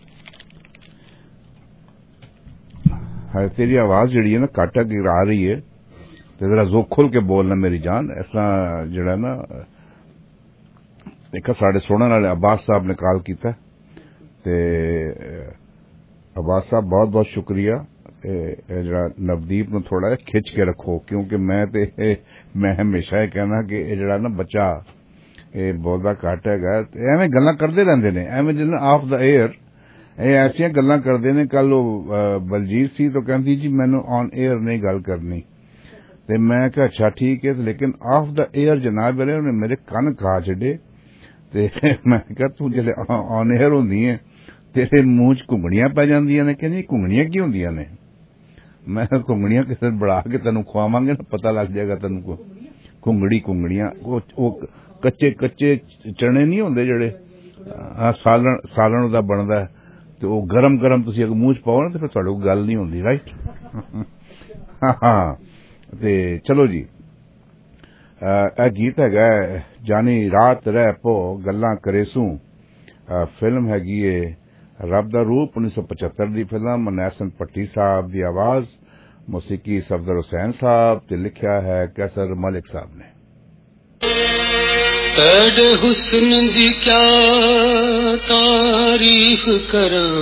तेरी आवाज जी है ना काटा गिरा रही है, तो जरा जो खुल के बोलना मेरी जान। ऐसा जड़ा ना देखा साढ़े सुनने वाले अब्बास साहब ने कॉल किया, अब्बास साहब बहुत बहुत शुक्रिया। जरा नवदीप ने थोड़ा खिंच के रखो, क्योंकि मैं हमेशा कहना कि जड़ा ना बच्चा बोलता घट है, एवं गल्लां करते रहंदे ने, एवं जिन्ना ऑफ द एयर ऐसिया गल्लां करते ने। कल बलजीत सी तो कहती जी मैनू ऑन एयर नहीं गल करनी, ते मैं कहा अच्छा ठीक है, लेकिन ऑफ द एयर जनाब उन्हें मेरे कन खा छड़े। ते मैं कहा तू जिले ऑन एयर होंदी है तेरे मुंह च घुंगड़ियां पै जांदियां ने। कहंदी घुंगड़ियां की होंदियां ने? मैं घुंगड़ियां किसे बढ़ा के तेनू खुआवांगे ना, पता लग जाएगा तेनू को। घुंगड़ियां वो कच्चे चने नहीं होंदे जेड़े, ਸਾਲਣ ਉਹਦਾ ਬਣਦਾ ਤੇ ਉਹ ਗਰਮ ਤੁਸੀਂ ਅਗਰ ਮੂੰਹ 'ਚ ਪਾਓ ਨਾ ਤੇ ਫਿਰ ਤੁਹਾਡੇ ਕੋਲ ਗੱਲ ਨਹੀਂ ਹੁੰਦੀ ਰਾਈਟ ਹਾਂ ਤੇ ਚਲੋ ਜੀ ਇਹ ਗੀਤ ਹੈਗਾ ਜਾਨੀ ਰਾਤ ਰਹਿ ਪੋ ਗੱਲਾਂ ਕਰੇ ਸੂ ਫਿਲਮ ਹੈਗੀ ਏ ਰੱਬ ਦਾ ਰੂਪ 1975 ਦੀ ਫਿਲਮ ਨੈਸਨ ਪੱਟੀ ਸਾਹਿਬ ਦੀ ਆਵਾਜ਼ ਮੌਸੀਕੀ ਸਫਦਰ ਹੁਸੈਨ ਸਾਹਿਬ ਤੇ ਲਿਖਿਆ ਹੈ ਕੈਸਰ ਮਲਿਕ ਸਾਹਿਬ ਨੇ तेरे हुस्न दी क्या तारीफ करां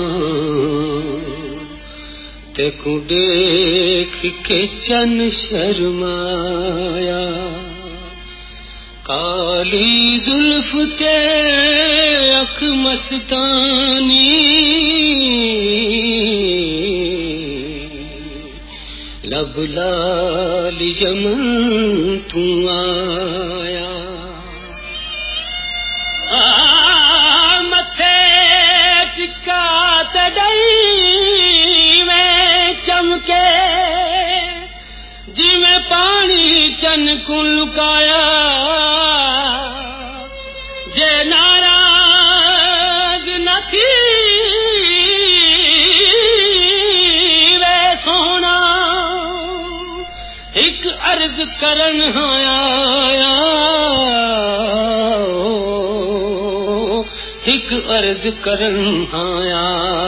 तेकू देख के चन शर्माया काली जुल्फ ते अख मस्तानी लब लाल यमन तू आया मथे टिक्का तड़ई में चमके जिमें पानी चन को लुकाया जे नाराज न थी वे सोना एक अर्ज करन आया एक अर्ज करन आया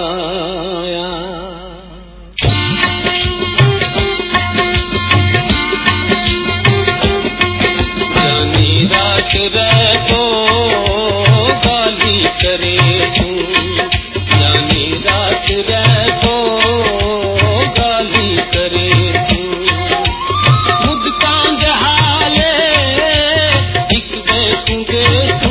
जानी रात रह तो गाली करे तू जानी रात रह तो गाली करे तू मुदकां दे हाले एक बेसूंगे सू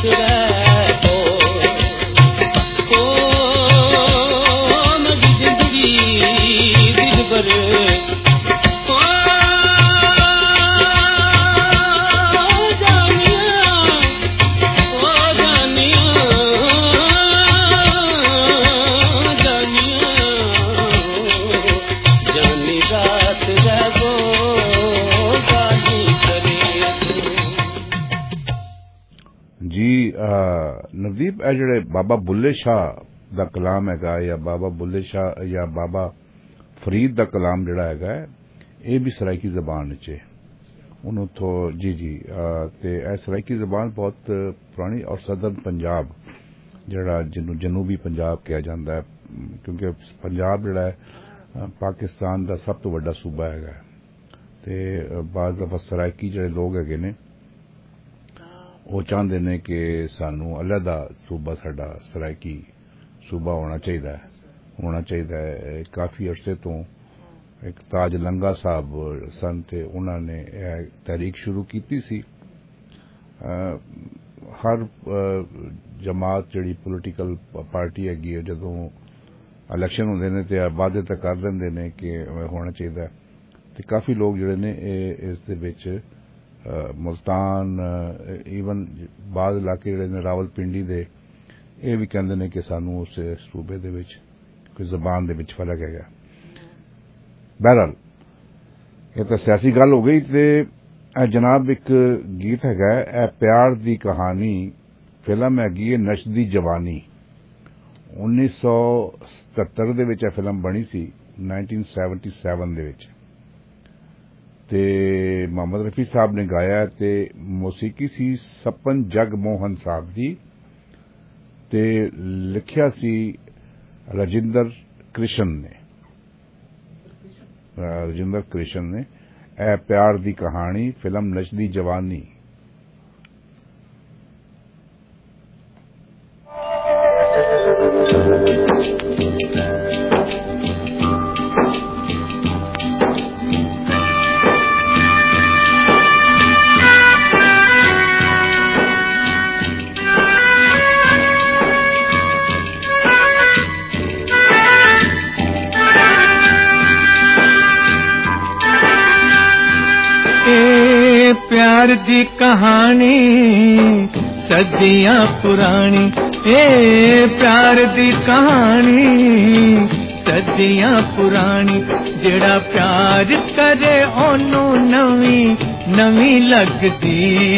नवदीप ए जिहड़े बाबा बुल्ले शाह दा कलाम हैगा या बाबा बुल्ले शाह या बाबा फरीद दा कलाम जिहड़ा हैगा ये भी सराइकी जबान च है उन्हों तो जी ते ए सराइकी जबान बहुत पुरानी और सदर्न पंजाब जिहड़ा जिन्हों जनूबी पंजाब कहा जाता है क्योंकि पंजाब जिहड़ा है पाकिस्तान दा सब तो वड्डा सूबा हैगा ते बाज़ दफा सराइकी जिहड़े लोग हैगे ने वो चाहते ने कि सानू अलहदा सूबा साडा सराइकी सूबा होना चाहिए काफी अरसे तो एक ताज लंगा साहब सन ते उन्होंने तहरीक शुरू की सी हर जमात जिहड़ी पोलिटिकल पार्टी हैगी है जदों इलेक्शन होंदे ने ते वादे तक कर देंदे ने कि होना चाहिए ते काफी लोग जिहड़े ने इस दे विच मुल्तान ईवन बाद इलाके जिहड़े ने रावलपिंडी दे ये भी कहंदे ने कि सानू उस सूबे दे विच कोई जबान दे विच फर्क हैगा बहरहाल ये तो सियासी गल हो गई ते जनाब एक गीत हैगा ए प्यार दी कहानी फिल्म हैगी है नशदी जवानी 1977 दे विच फिल्म बनी सी 1977 दे विच ते मोहम्मद रफी साहब ने गाया ते मौसीकी सी सपन जगमोहन साहब दी ते लिखिया सी राजिंदर कृष्ण ने ए प्यार दी कहानी फिल्म नशदी जवानी प्यार दी कहानी सदियां पुरानी प्यार दी कहानी सदियां पुरानी जेड़ा प्यार करे ओनू नवी नवी लगदी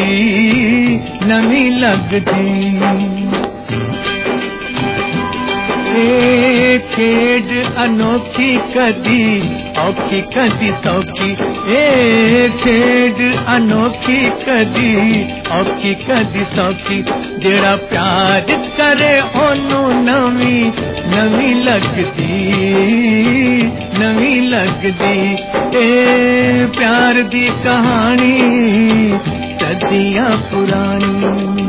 खेड अनोखी कदी औखी कदी सौखी खेड अनोखी कदी औखी कदी सौखी जेड़ा प्यार करे ओनू नवी नवी लगदी प्यार दी कहानी सदियां पुरानी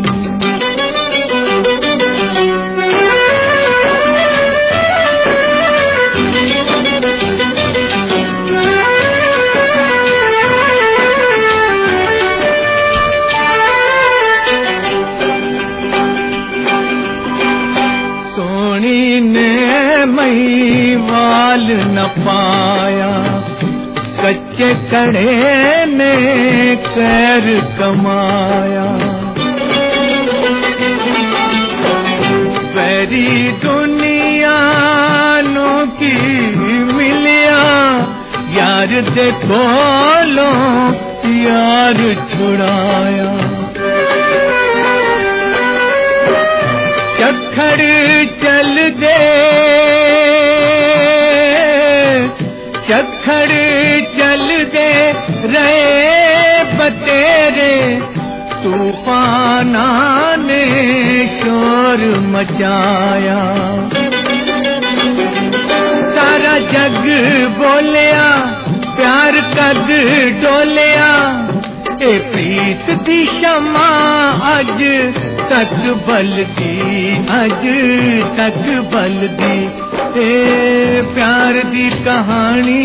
वाल न पाया कच्चे कड़े ने खैर कमाया पैरी दुनिया नो की मिलिया यार दे कोलों यार छुड़ाया चखड़ चल दे रहे बतेरे तूफाना ने शोर मचाया सारा जग बोलिया प्यार कद डोलिया ए प्रीत दी शमा अज तक बलदी प्यार दी कहानी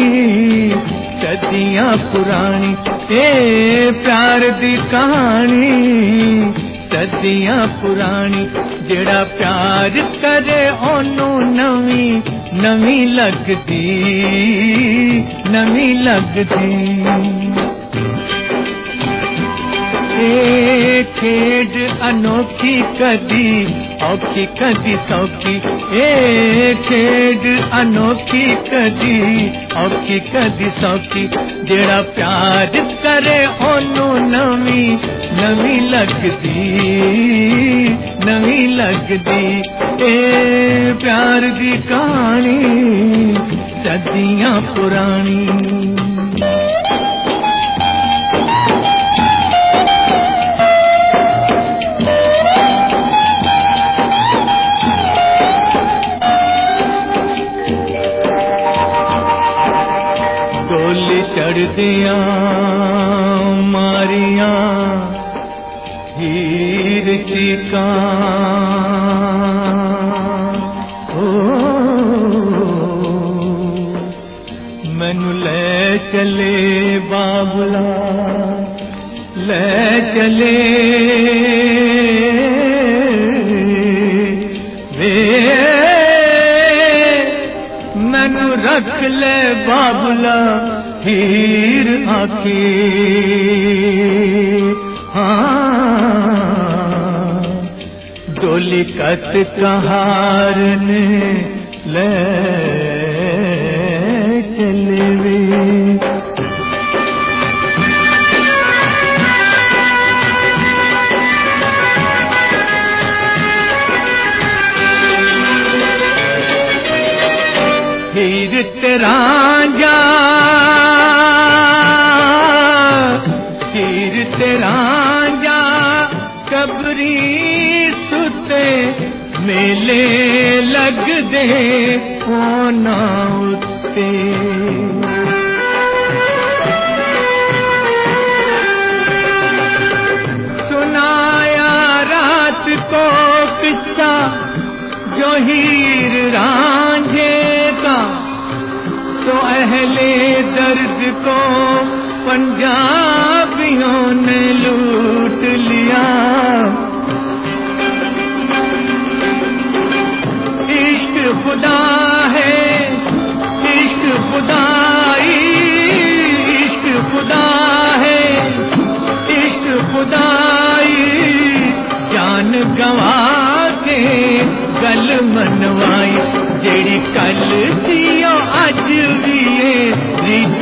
सदियां पुरानी प्यार दी कहानी सदियां पुरानी जेड़ा प्यार करे ओनू नवी नवी लगदी ए खेड अनोखी कदी औखी कदी सौखी ए खेड अनोखी कदी औखी कदी सौखी जेड़ा प्यार करे ओनू नवी नवी लगदी ए प्यार दी कहानी सदियां पुरानी चढ़दियां मारियां हीर चीका मैनू ले चले बाबला ले चले वे मैनू रख ले बाबला हीर आके डोली कत कहार ने ले चले वे हीर तेरा जा राजा कबरी सुते मेले लग दे होना उत्ते सुनाया रात को किस्सा जो हीर रांझे का तो अहले दर्द को पंजाबियों ने लूट लिया इश्क खुदा है इश्क खुदाई इश्क खुदा है इश्क खुदाई जान गवा के गल मनवाई जेड़ी कल थी अज भी रीत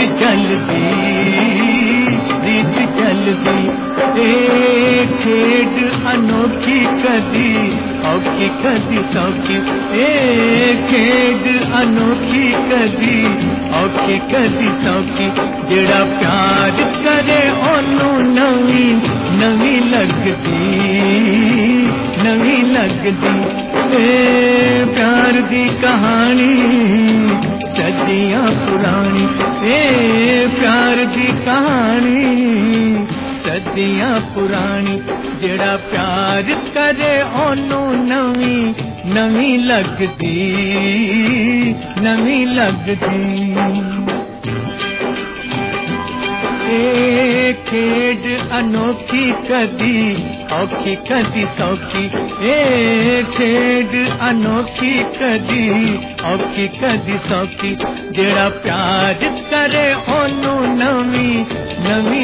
चलदी ए खेड अनोखी कदी औखी कदी सौखी ए खेड अनोखी कदी औखी कदी सौखी जेड़ा प्यार करे ओनू नवी लगदी ए प्यार दी कहानी सदियां पुरानी ए प्यार दी कहानी सदियां पुरानी जेड़ा प्यार करे ओनू नवी लगदी ए खेड अनोखी कदी औखी कदी सौखी ए खेड अनोखी कदी औखी कदी सौखी जेड़ा प्यार करे ओनू नवी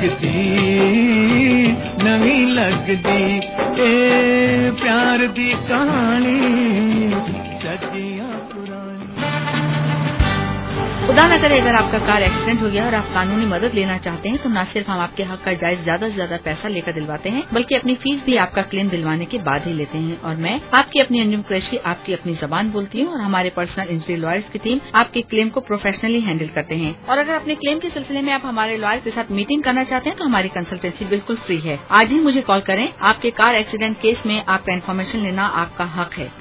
लगदी ए प्यार दी कहानी सदियां पुरानी खुदा न करे अगर आपका कार एक्सीडेंट हो गया और आप कानूनी मदद लेना चाहते हैं तो न सिर्फ हम आपके हक का जायज ज्यादा से ज्यादा पैसा लेकर दिलवाते हैं बल्कि अपनी फीस भी आपका क्लेम दिलवाने के बाद ही लेते हैं। और मैं आपकी अपनी अंजुम कुरैशी आपकी अपनी जबान बोलती हूँ और हमारे पर्सनल इंजरी लॉयर्स की टीम आपके क्लेम को प्रोफेशनली हैंडल करते हैं। और अगर अपने क्लेम के सिलसिले में आप हमारे लॉयर के साथ मीटिंग करना चाहते हैं तो हमारी कंसल्टेंसी बिल्कुल फ्री है। आज ही मुझे कॉल करें। आपके कार एक्सीडेंट केस में आपका इन्फॉर्मेशन लेना आपका हक है।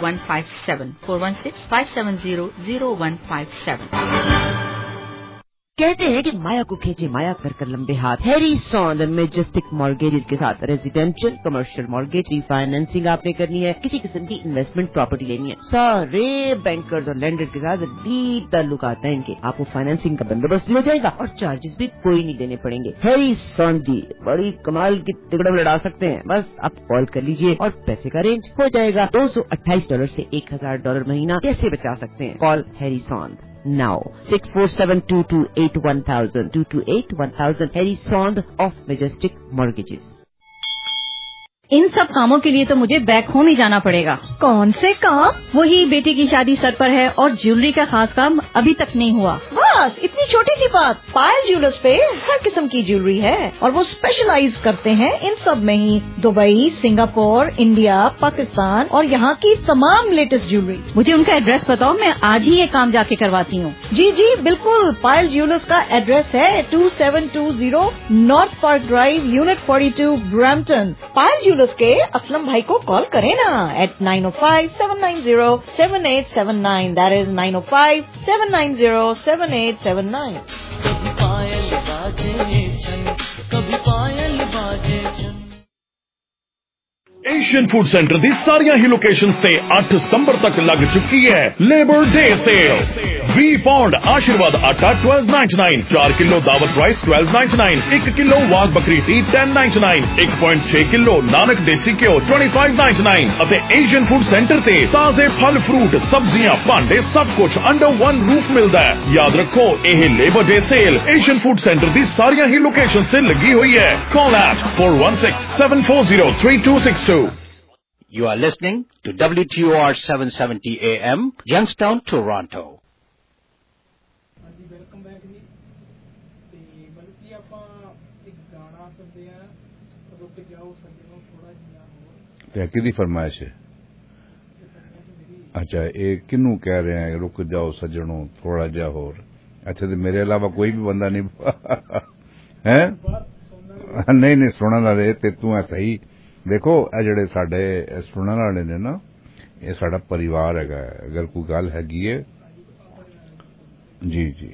416-570-0157 416-570-0157। कहते हैं कि माया को खींचे माया कर लंबे हाथ। हैरिसन द मैजेस्टिक मॉर्गेजेस के साथ रेजिडेंशियल कमर्शियल मॉर्गेज रिफाइनेंसिंग आपने करनी है, किसी किस्म की इन्वेस्टमेंट प्रॉपर्टी लेनी है, सारे बैंकर्स और लेंडर्स के साथ डीप ताल्लुकात हैं इनके। आपको फाइनेंसिंग का बंदोबस्त हो जाएगा और चार्जेस भी कोई नहीं देने पड़ेंगे। हैरिसन जी बड़ी कमाल की तिकड़म लड़ा सकते हैं। बस आप कॉल कर लीजिए और पैसे का रेंज हो जाएगा। $228 से $1000 महीना कैसे बचा सकते हैं? Call Harrison now 647228100 2281000 Harrison of Majestic Mortgages। इन सब कामों के लिए तो मुझे बैक होम ही जाना पड़ेगा। कौन से काम? वही बेटी की शादी सर पर है और ज्वेलरी का खास काम अभी तक नहीं हुआ। बस इतनी छोटी सी बात। पायल ज्वेलर्स पे हर किस्म की ज्वेलरी है और वो स्पेशलाइज करते हैं इन सब में ही। दुबई, सिंगापुर, इंडिया, पाकिस्तान और यहाँ की तमाम लेटेस्ट ज्वेलरी। मुझे उनका एड्रेस बताओ, मैं आज ही ये काम जाके करवाती हूँ। जी जी बिल्कुल। पायल ज्वेलर्स का एड्रेस है 2720 north park drive, unit 42, Brampton. Payal के असलम भाई को कॉल करें ना at 905-790-7879। that is 905-790-7879। कभी पायल बाजे छन, कभी पायल बाजे छन। एशियन फूड सेंटर दी सारियां ही लोकेशंस ते 8 सितंबर तक लग चुकी है लेबर डे सेल। 20 पाउंड आशीर्वाद आटा 12.99, 4 किलो दावत राइस 12.99, 1 किलो वाघ बकरी टी 10.99, 1.6 किलो नानक देसी घिओ 25.99 ਅਤੇ एशियन फूड सेंटर ते ताजे फल फ्रूट सब्जियां भांडे सब कुछ अंडर वन रूफ मिलदा है। याद रखो ਇਹ labour day sale Asian food centre दी सारियां ही लोकेशंस ते लगी हुई है। Call at 416-740-3262। You are listening to WTOR 770 AM, Youngstown, Toronto. Welcome back ਜੀ। ਤੇ ਬਲਕਿ ਆਪਾਂ ਇੱਕ ਗਾਣਾ ਸੁਣਦੇ ਆ, ਰੁਕ ਜਾਓ ਸੱਜਣੋ ਥੋੜਾ ਜਿਹਾ ਹੋਰ। ਤੇ ਕਿਹਦੀ ਫਰਮਾਇਸ਼ ਹੈ? अच्छा ये किन्नू कह रहे हैं रुक जाओ सज्जनों थोड़ा जा होर। अच्छा तो मेरे अलावा कोई भी बंदा नहीं है? नहीं नहीं सुनने वाले ते तू है सही। देखो ये जड़े साडे सुनने वाले ने ना ये साडा परिवार है। अगर कोई गल हैगी है जी जी।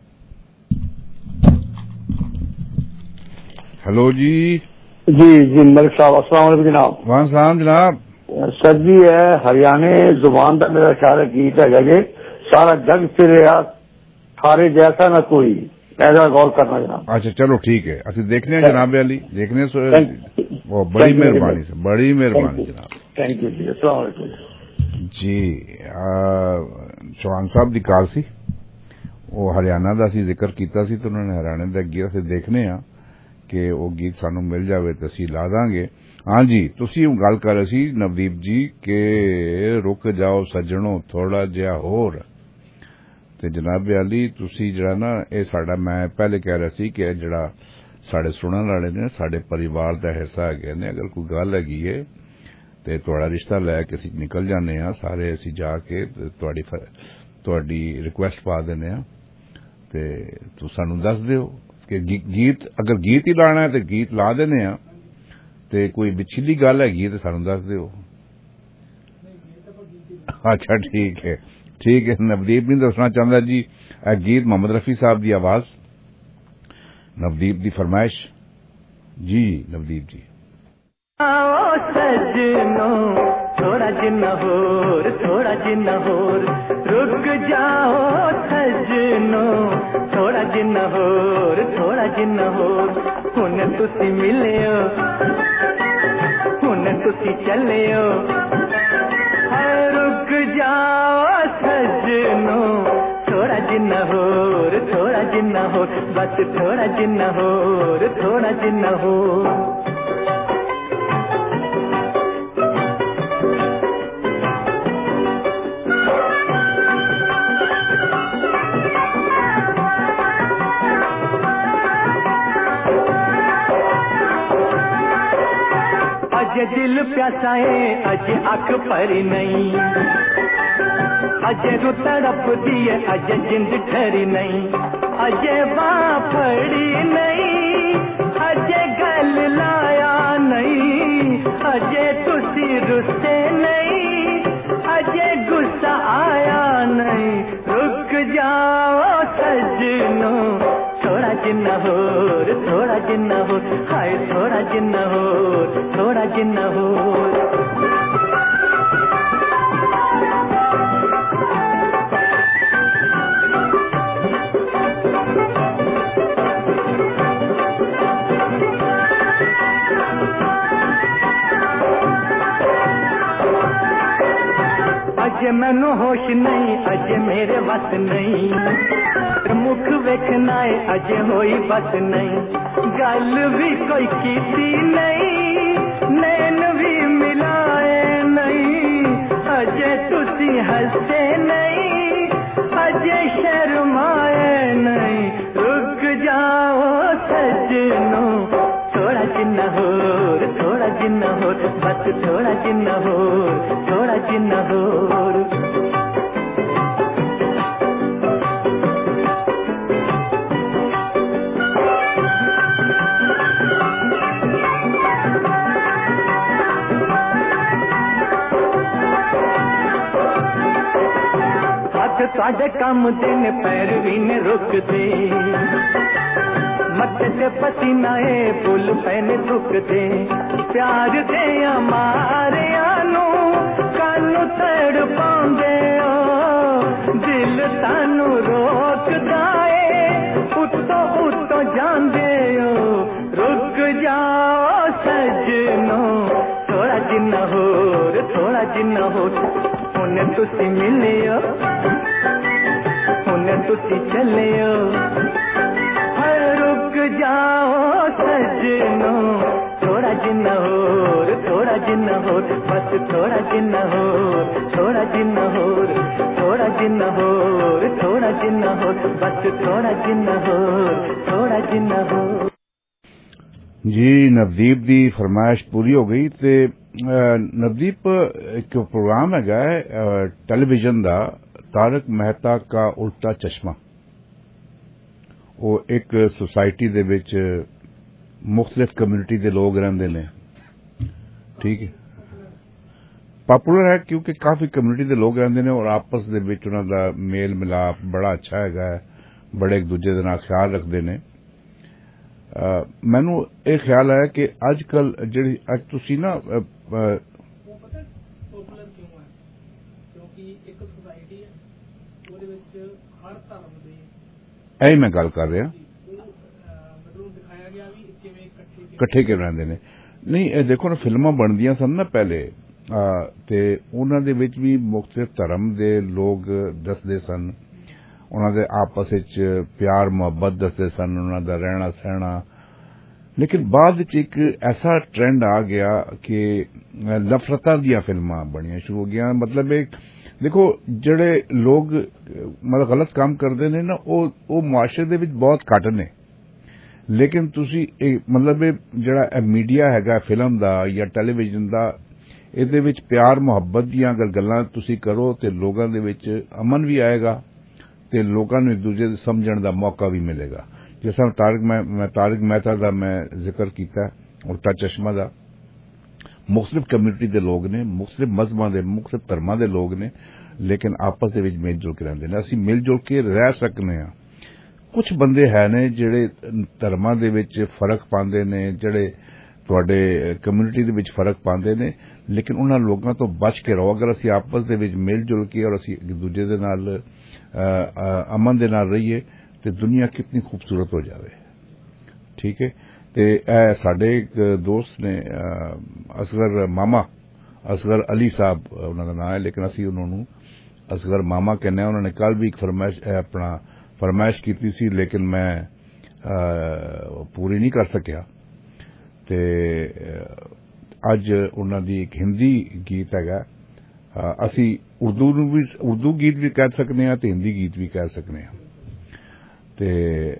हेलो जी जी जी मलिक साहब अस्सलाम वालेकुम जनाब। वाह सलाम जनाब। सर जी है हरियाणे जुबान का मेरा ख्याल गीत है जे सारा जग फिर थारे जैसा ना कोई, ऐसा गौर करना जनाब। अच्छा चलो ठीक है असि देखने हैं जनाब अली देखने वो बड़ी मेहरबानी से बड़ी मेहरबानी जनाब। थैंक यू जी अस्सलाम वालेकुम जी। चौहान साहब दी काल सी वो हरियाणा का असी जिक्र किया सी तो उन्होंने हरियाणे का गीत असी देखने कि वो गीत सानू मिल जाए तो असी ला दांगे। हाँ जी तुसी गल कर रहे सी नवदीप जी के रुक जाओ सज्जनों थोड़ा जिहा होर। ते जनाब अली तुसी जड़ा ना ये साडा मैं पहले कह रहा सी कि जड़ा साडे सुनने वाले ने साडे परिवार का हिस्सा है ने। अगर कोई गल हैगी है ते तुहाड़ा रिश्ता लैके असीं निकल जाने सारे असीं जाके तुहाडी रिक्वेस्ट पा देने ते तुस सानू दस दिओ कि गीत अगर गीत ही लाना है तो गीत ला देने ते कोई विछली गल हैगी तो सानू दस दिओ। अच्छा ठीक है नवदीप नहीं दसना चाहता जी गीत मोहम्मद रफी साहब की आवाज नवदीप की फरमाइश जी नवदीप जी। सजनो थोड़ा जिन्ना होर रुक जाओ सजनो थोड़ा जिन्ना होर हुन तुसी मिलियो हुन तुसी चलियो रुक जाओ सजनो थोड़ा जिन्ना होर बस थोड़ा जिन्ना होर अजे दिल प्यासा है अजे अख भरी नहीं, अजे रू तड़पदी है अजे जिंद ठहरी नहीं, अजे बां फड़ी नहीं, अजे गल लाया नहीं, अजे तुसी रुसे नहीं, अजे गुस्सा आया नहीं। रुक जाओ सजनो जिन्ना होर थोड़ा जिन्ना होर हाय थोड़ा जिन्ना होर थोड़ा जिन्ना होर अजे मैनू होश नहीं अजे मेरे बस नहीं मुख वेखना है अजे होई बस नहीं गल भी कोई कीती नहीं नैन भी मिलाए नहीं अजे तुसी हंसे नहीं अजे शर्माए नहीं रुक जाओ सजनो थोड़ा जिन्ना होर बस थोड़ा जिन्ना होर हाथ तुहाडे कम दे ने पैर भी ने रुकदे मत्थे ते पसीना है फुल पैने सुकदे प्यार दे मारिया नू कानू तड़ पांदे ओ दिल तानू रोकदा है उत्तो जांदे ओ रुक जाओ सजनो थोड़ा जिन्ना होर हुने तुसी मिलियो हुने तुसी चलियो रुक जाओ सजनो थोड़ा जिन्ना होर बस थोड़ा जिन्ना होर थोड़ा जिन्ना होर बस थोड़ा जिन्ना होर जी नवदीप दी फरमाइश पूरी हो गई ते नवदीप एक प्रोग्राम है टेलीविजन दा तारक मेहता का उल्टा चश्मा वो एक सोसाइटी दे विच मुख्तलिफ कम्युनिटी दे लोग रहंदे ने ठीक है पॉपुलर है क्योंकि काफी कम्युनिटी दे लोग रहंदे ने और आपस दे विच उन्हां दा मेल मिलाप बड़ा अच्छा है बड़े एक दूजे दे नाल ख्याल रखदे ने मैनू ये ख्याल है कि अजकल जिहड़ी अज तुसीं ना पॉपुलर क्यों है क्योंकि एक सोसाइटी है ਉਹਦੇ ਵਿੱਚ हर धर्म ਦੇ यही मैं गल कर रहा दिखाया गया भी किवें इकट्ठे किवें रहंदे ने नहीं ये देखो ना फिल्मां बनदियां सन ना पहले ते उन्हां दे विच भी मुख्तलिफ धर्म दे लोग दसदे सन उन्हां दे आपस विच प्यार मुहब्बत दसदे सन उन्हां दा रहना सहना लेकिन बाद विच एक ऐसा ट्रेंड आ गया कि नफरतां दियां फिल्मां बनियां शुरू हो गईयां मतलब एक देखो जेड़े लोग मतलब गलत काम करते ने ना वो मुआशरे दे विच बहुत घट ने लेकिन तुसी मतलब जेड़ा मीडिया हैगा फिल्म दा या टेलीविजन दा इहदे विच प्यार मुहब्बत दियां अगर गल्लां तुसी करो ते लोगां दे विच अमन भी आएगा ते लोगां नूं एक दूजे दे समझण दा मौका भी मिलेगा जैसा तारक मेहता दा मैं जिक्र कीता उल्टा चश्मा दा मुख्तलिफ कम्युनिटी दे लोग ने मुख्तलिफ मजहबां दे मुख्तलिफ धर्मां दे लोग ने लेकिन आपस दे विच मिल जुल के रहिंदे ने असीं मिल जुल के रह सकने हां कुछ बंदे है ने जेड़े धर्मां दे विच फर्क पांदे ने जेड़े तुहाडे कम्युनिटी दे विच फर्क पांदे ने लेकिन उन्हां लोगां तो बच के रहो अगर असीं आपस दे विच मिल जुल के और असीं एक दूजे दे नाल अमन दे नाल रहिए ते दुनिया कितनी खूबसूरत हो जावे ठीक है ते साडे एक दोस्त ने असगर अली साहब उन्हां दा नाम है लेकिन असीं उन्हां नूं असगर मामा कहने उन्होंने कल भी एक फरमाइश की सी लेकिन मैं पूरी नहीं कर सकिया ते अज उन्हां दी एक हिंदी गीत हैगा असीं उर्दू गीत भी कह सकने हां ते हिंदी गीत भी कह सकने हां ते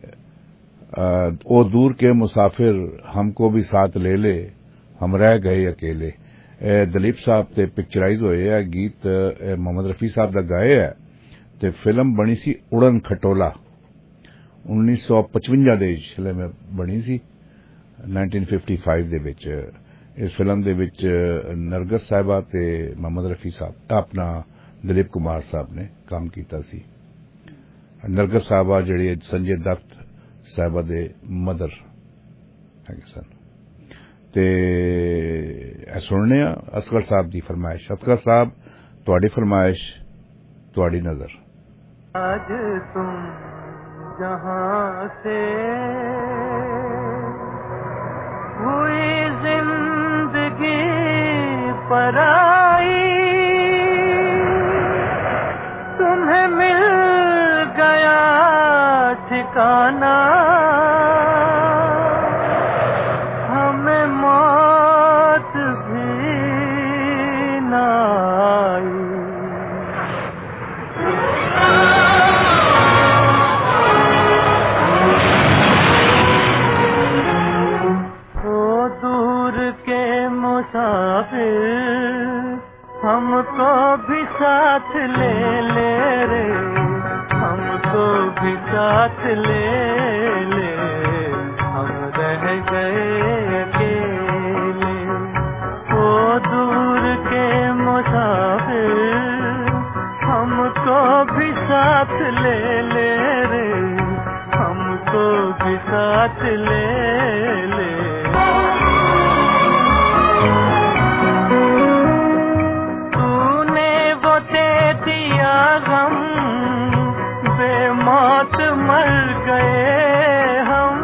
ओ दूर के मुसाफिर हमको भी साथ ले ले हम रह गए अकेले दलीप साहब ते पिक्चराइज होए है गीत मोहम्मद रफी साहब दा गाए है ते फिल्म बनी सी उड़न खटोला 1955 दे इसले में बनी सी 1955 दे विच इस फिल्म दे विच नरगस साहिबा ते मोहम्मद रफी साहब अपना दिलीप कुमार साहब ने काम कीता सी नरगस साहिबा जिहड़ी संजय दत्त ਸਾਹਿਬਾ ਦੇ ਮਦਰ ਹੈਗੇ ਸਨ ਤੇ ਇਹ ਸੁਣਨੇ ਆ ਅਸਗਰ ਸਾਹਿਬ ਦੀ ਫਰਮਾਇਸ਼। ਅਸਗਰ ਸਾਹਿਬ ਤੁਹਾਡੀ ਫਰਮਾਇਸ਼ ਤੁਹਾਡੀ ਨਜ਼ਰ। आज तुम जहां से हुई जिंदगी पराई, तुम्हें मिल गया ठिकाना, हमें मौत भी ना आई। हमको भी साथ ले ले रे, हमको भी साथ ले ले, हम रह गए अकेले। ओ दूर के मुसाफिर हमको भी साथ ले ले रे, हमको भी साथ ले ले। गम बेमौत मर गए हम,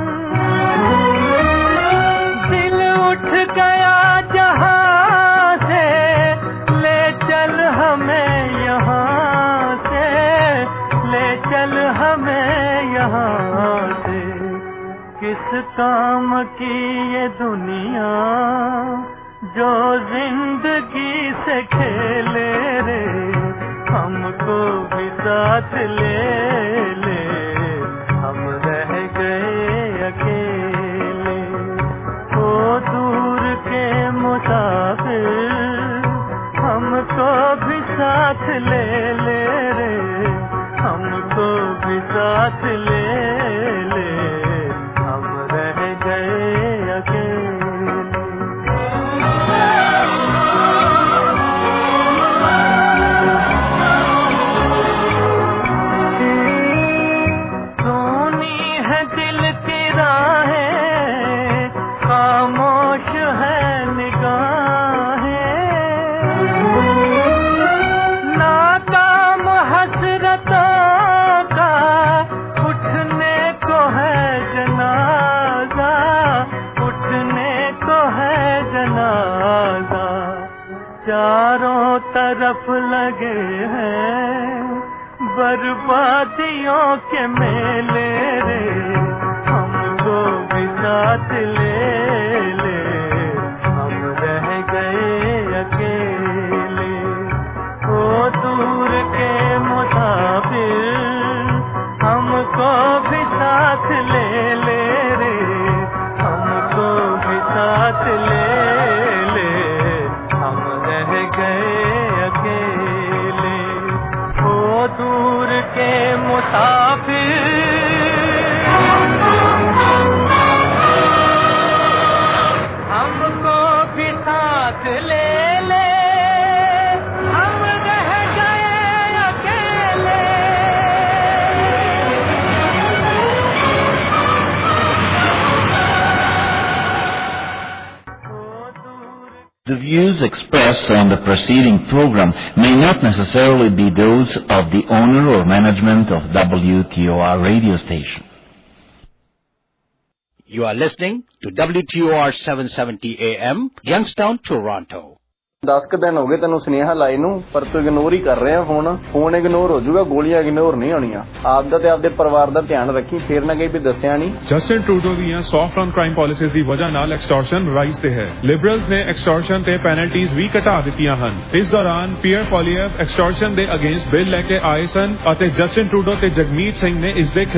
दिल उठ गया जहां से, ले चल हमें यहाँ से, ले चल हमें यहाँ से। किस काम की ये दुनिया जो जिंदगी से खेले रे, हमको भी साथ ले ले, हम रह गए अकेले। ओ दूर के मुसाफिर हमको भी साथ ले ले रे, हमको भी साथ ले ले, हम रह गए अकेले। चारों तरफ लगे हैं बर्बादियों के मेले रे, हमको भी साथ ले ले, हम रह गए अकेले। ओ दूर के मुसाफिर हमको भी साथ ले ले रे, हमको भी साथ ले ले, हम रह गए अकेले। ओ दूर के मुसाफिर हमको भी साथ ले ले, हम रह गए अकेले। The views expressed on the preceding program may not necessarily be those of the owner or management of WTOR radio station. You are listening to WTOR 770 AM, Youngstown, Toronto. 10 ਦਿਨ ਹੋ ਗਏ ਤੈਨੂੰ ਸੁਨੇਹਾ ਲਾਈ ਨੂੰ, ਪਰ ਤੂੰ ਇਗਨੋਰ ਹੀ ਕਰ ਰਿਹਾ ਫੋਨ ਇਗਨੋਰ ਹੋ ਜਾਊਗਾ, ਗੋਲੀਆਂ ਇਗਨੋਰ ਨਹੀਂ ਹੋਣੀਆਂ। ਆਪਦਾ ਤੇ ਆਪਦੇ ਪਰਿਵਾਰ ਦਾ ਧਿਆਨ ਰੱਖੀ, ਫੇਰ ਨਾ ਕਹੀਂ ਵੀ ਦੱਸਿਆ ਨਹੀਂ। ਜਸਟਿਨ ਟਰੂਡੋ ਦੀਆਂ ਸੌਫਟ ਔਨ ਕ੍ਰਾਈਮ ਪਾਲਿਸੀਜ਼ ਦੀ ਵਜ੍ਹਾ ਨਾਲ ਐਕਸਟੋਰਸ਼ਨ ਰਾਈਜ਼ ਤੇ ਹੈ। ਲਿਬਰਲਸ ਨੇ ਐਕਸਟੋਰਸ਼ਨ ਤੇ ਪੈਨਲਟੀਜ਼ ਵੀ ਘਟਾ ਦਿੱਤੀਆਂ ਹਨ। ਇਸ ਦੌਰਾਨ ਪੀਅਰ ਪੋਲੀਅਬ ਐਕਸਟੋਰਸ਼ਨ ਦੇ ਅਗੇਂਸਟ ਬਿੱਲ ਲੈ ਕੇ ਆਏ ਸਨ ਅਤੇ ਜਸਟਿਨ ਟਰੂਡੋ ਤੇ ਜਗਮੀਤ ਸਿੰਘ ਨੇ ਇਸ ਦੇ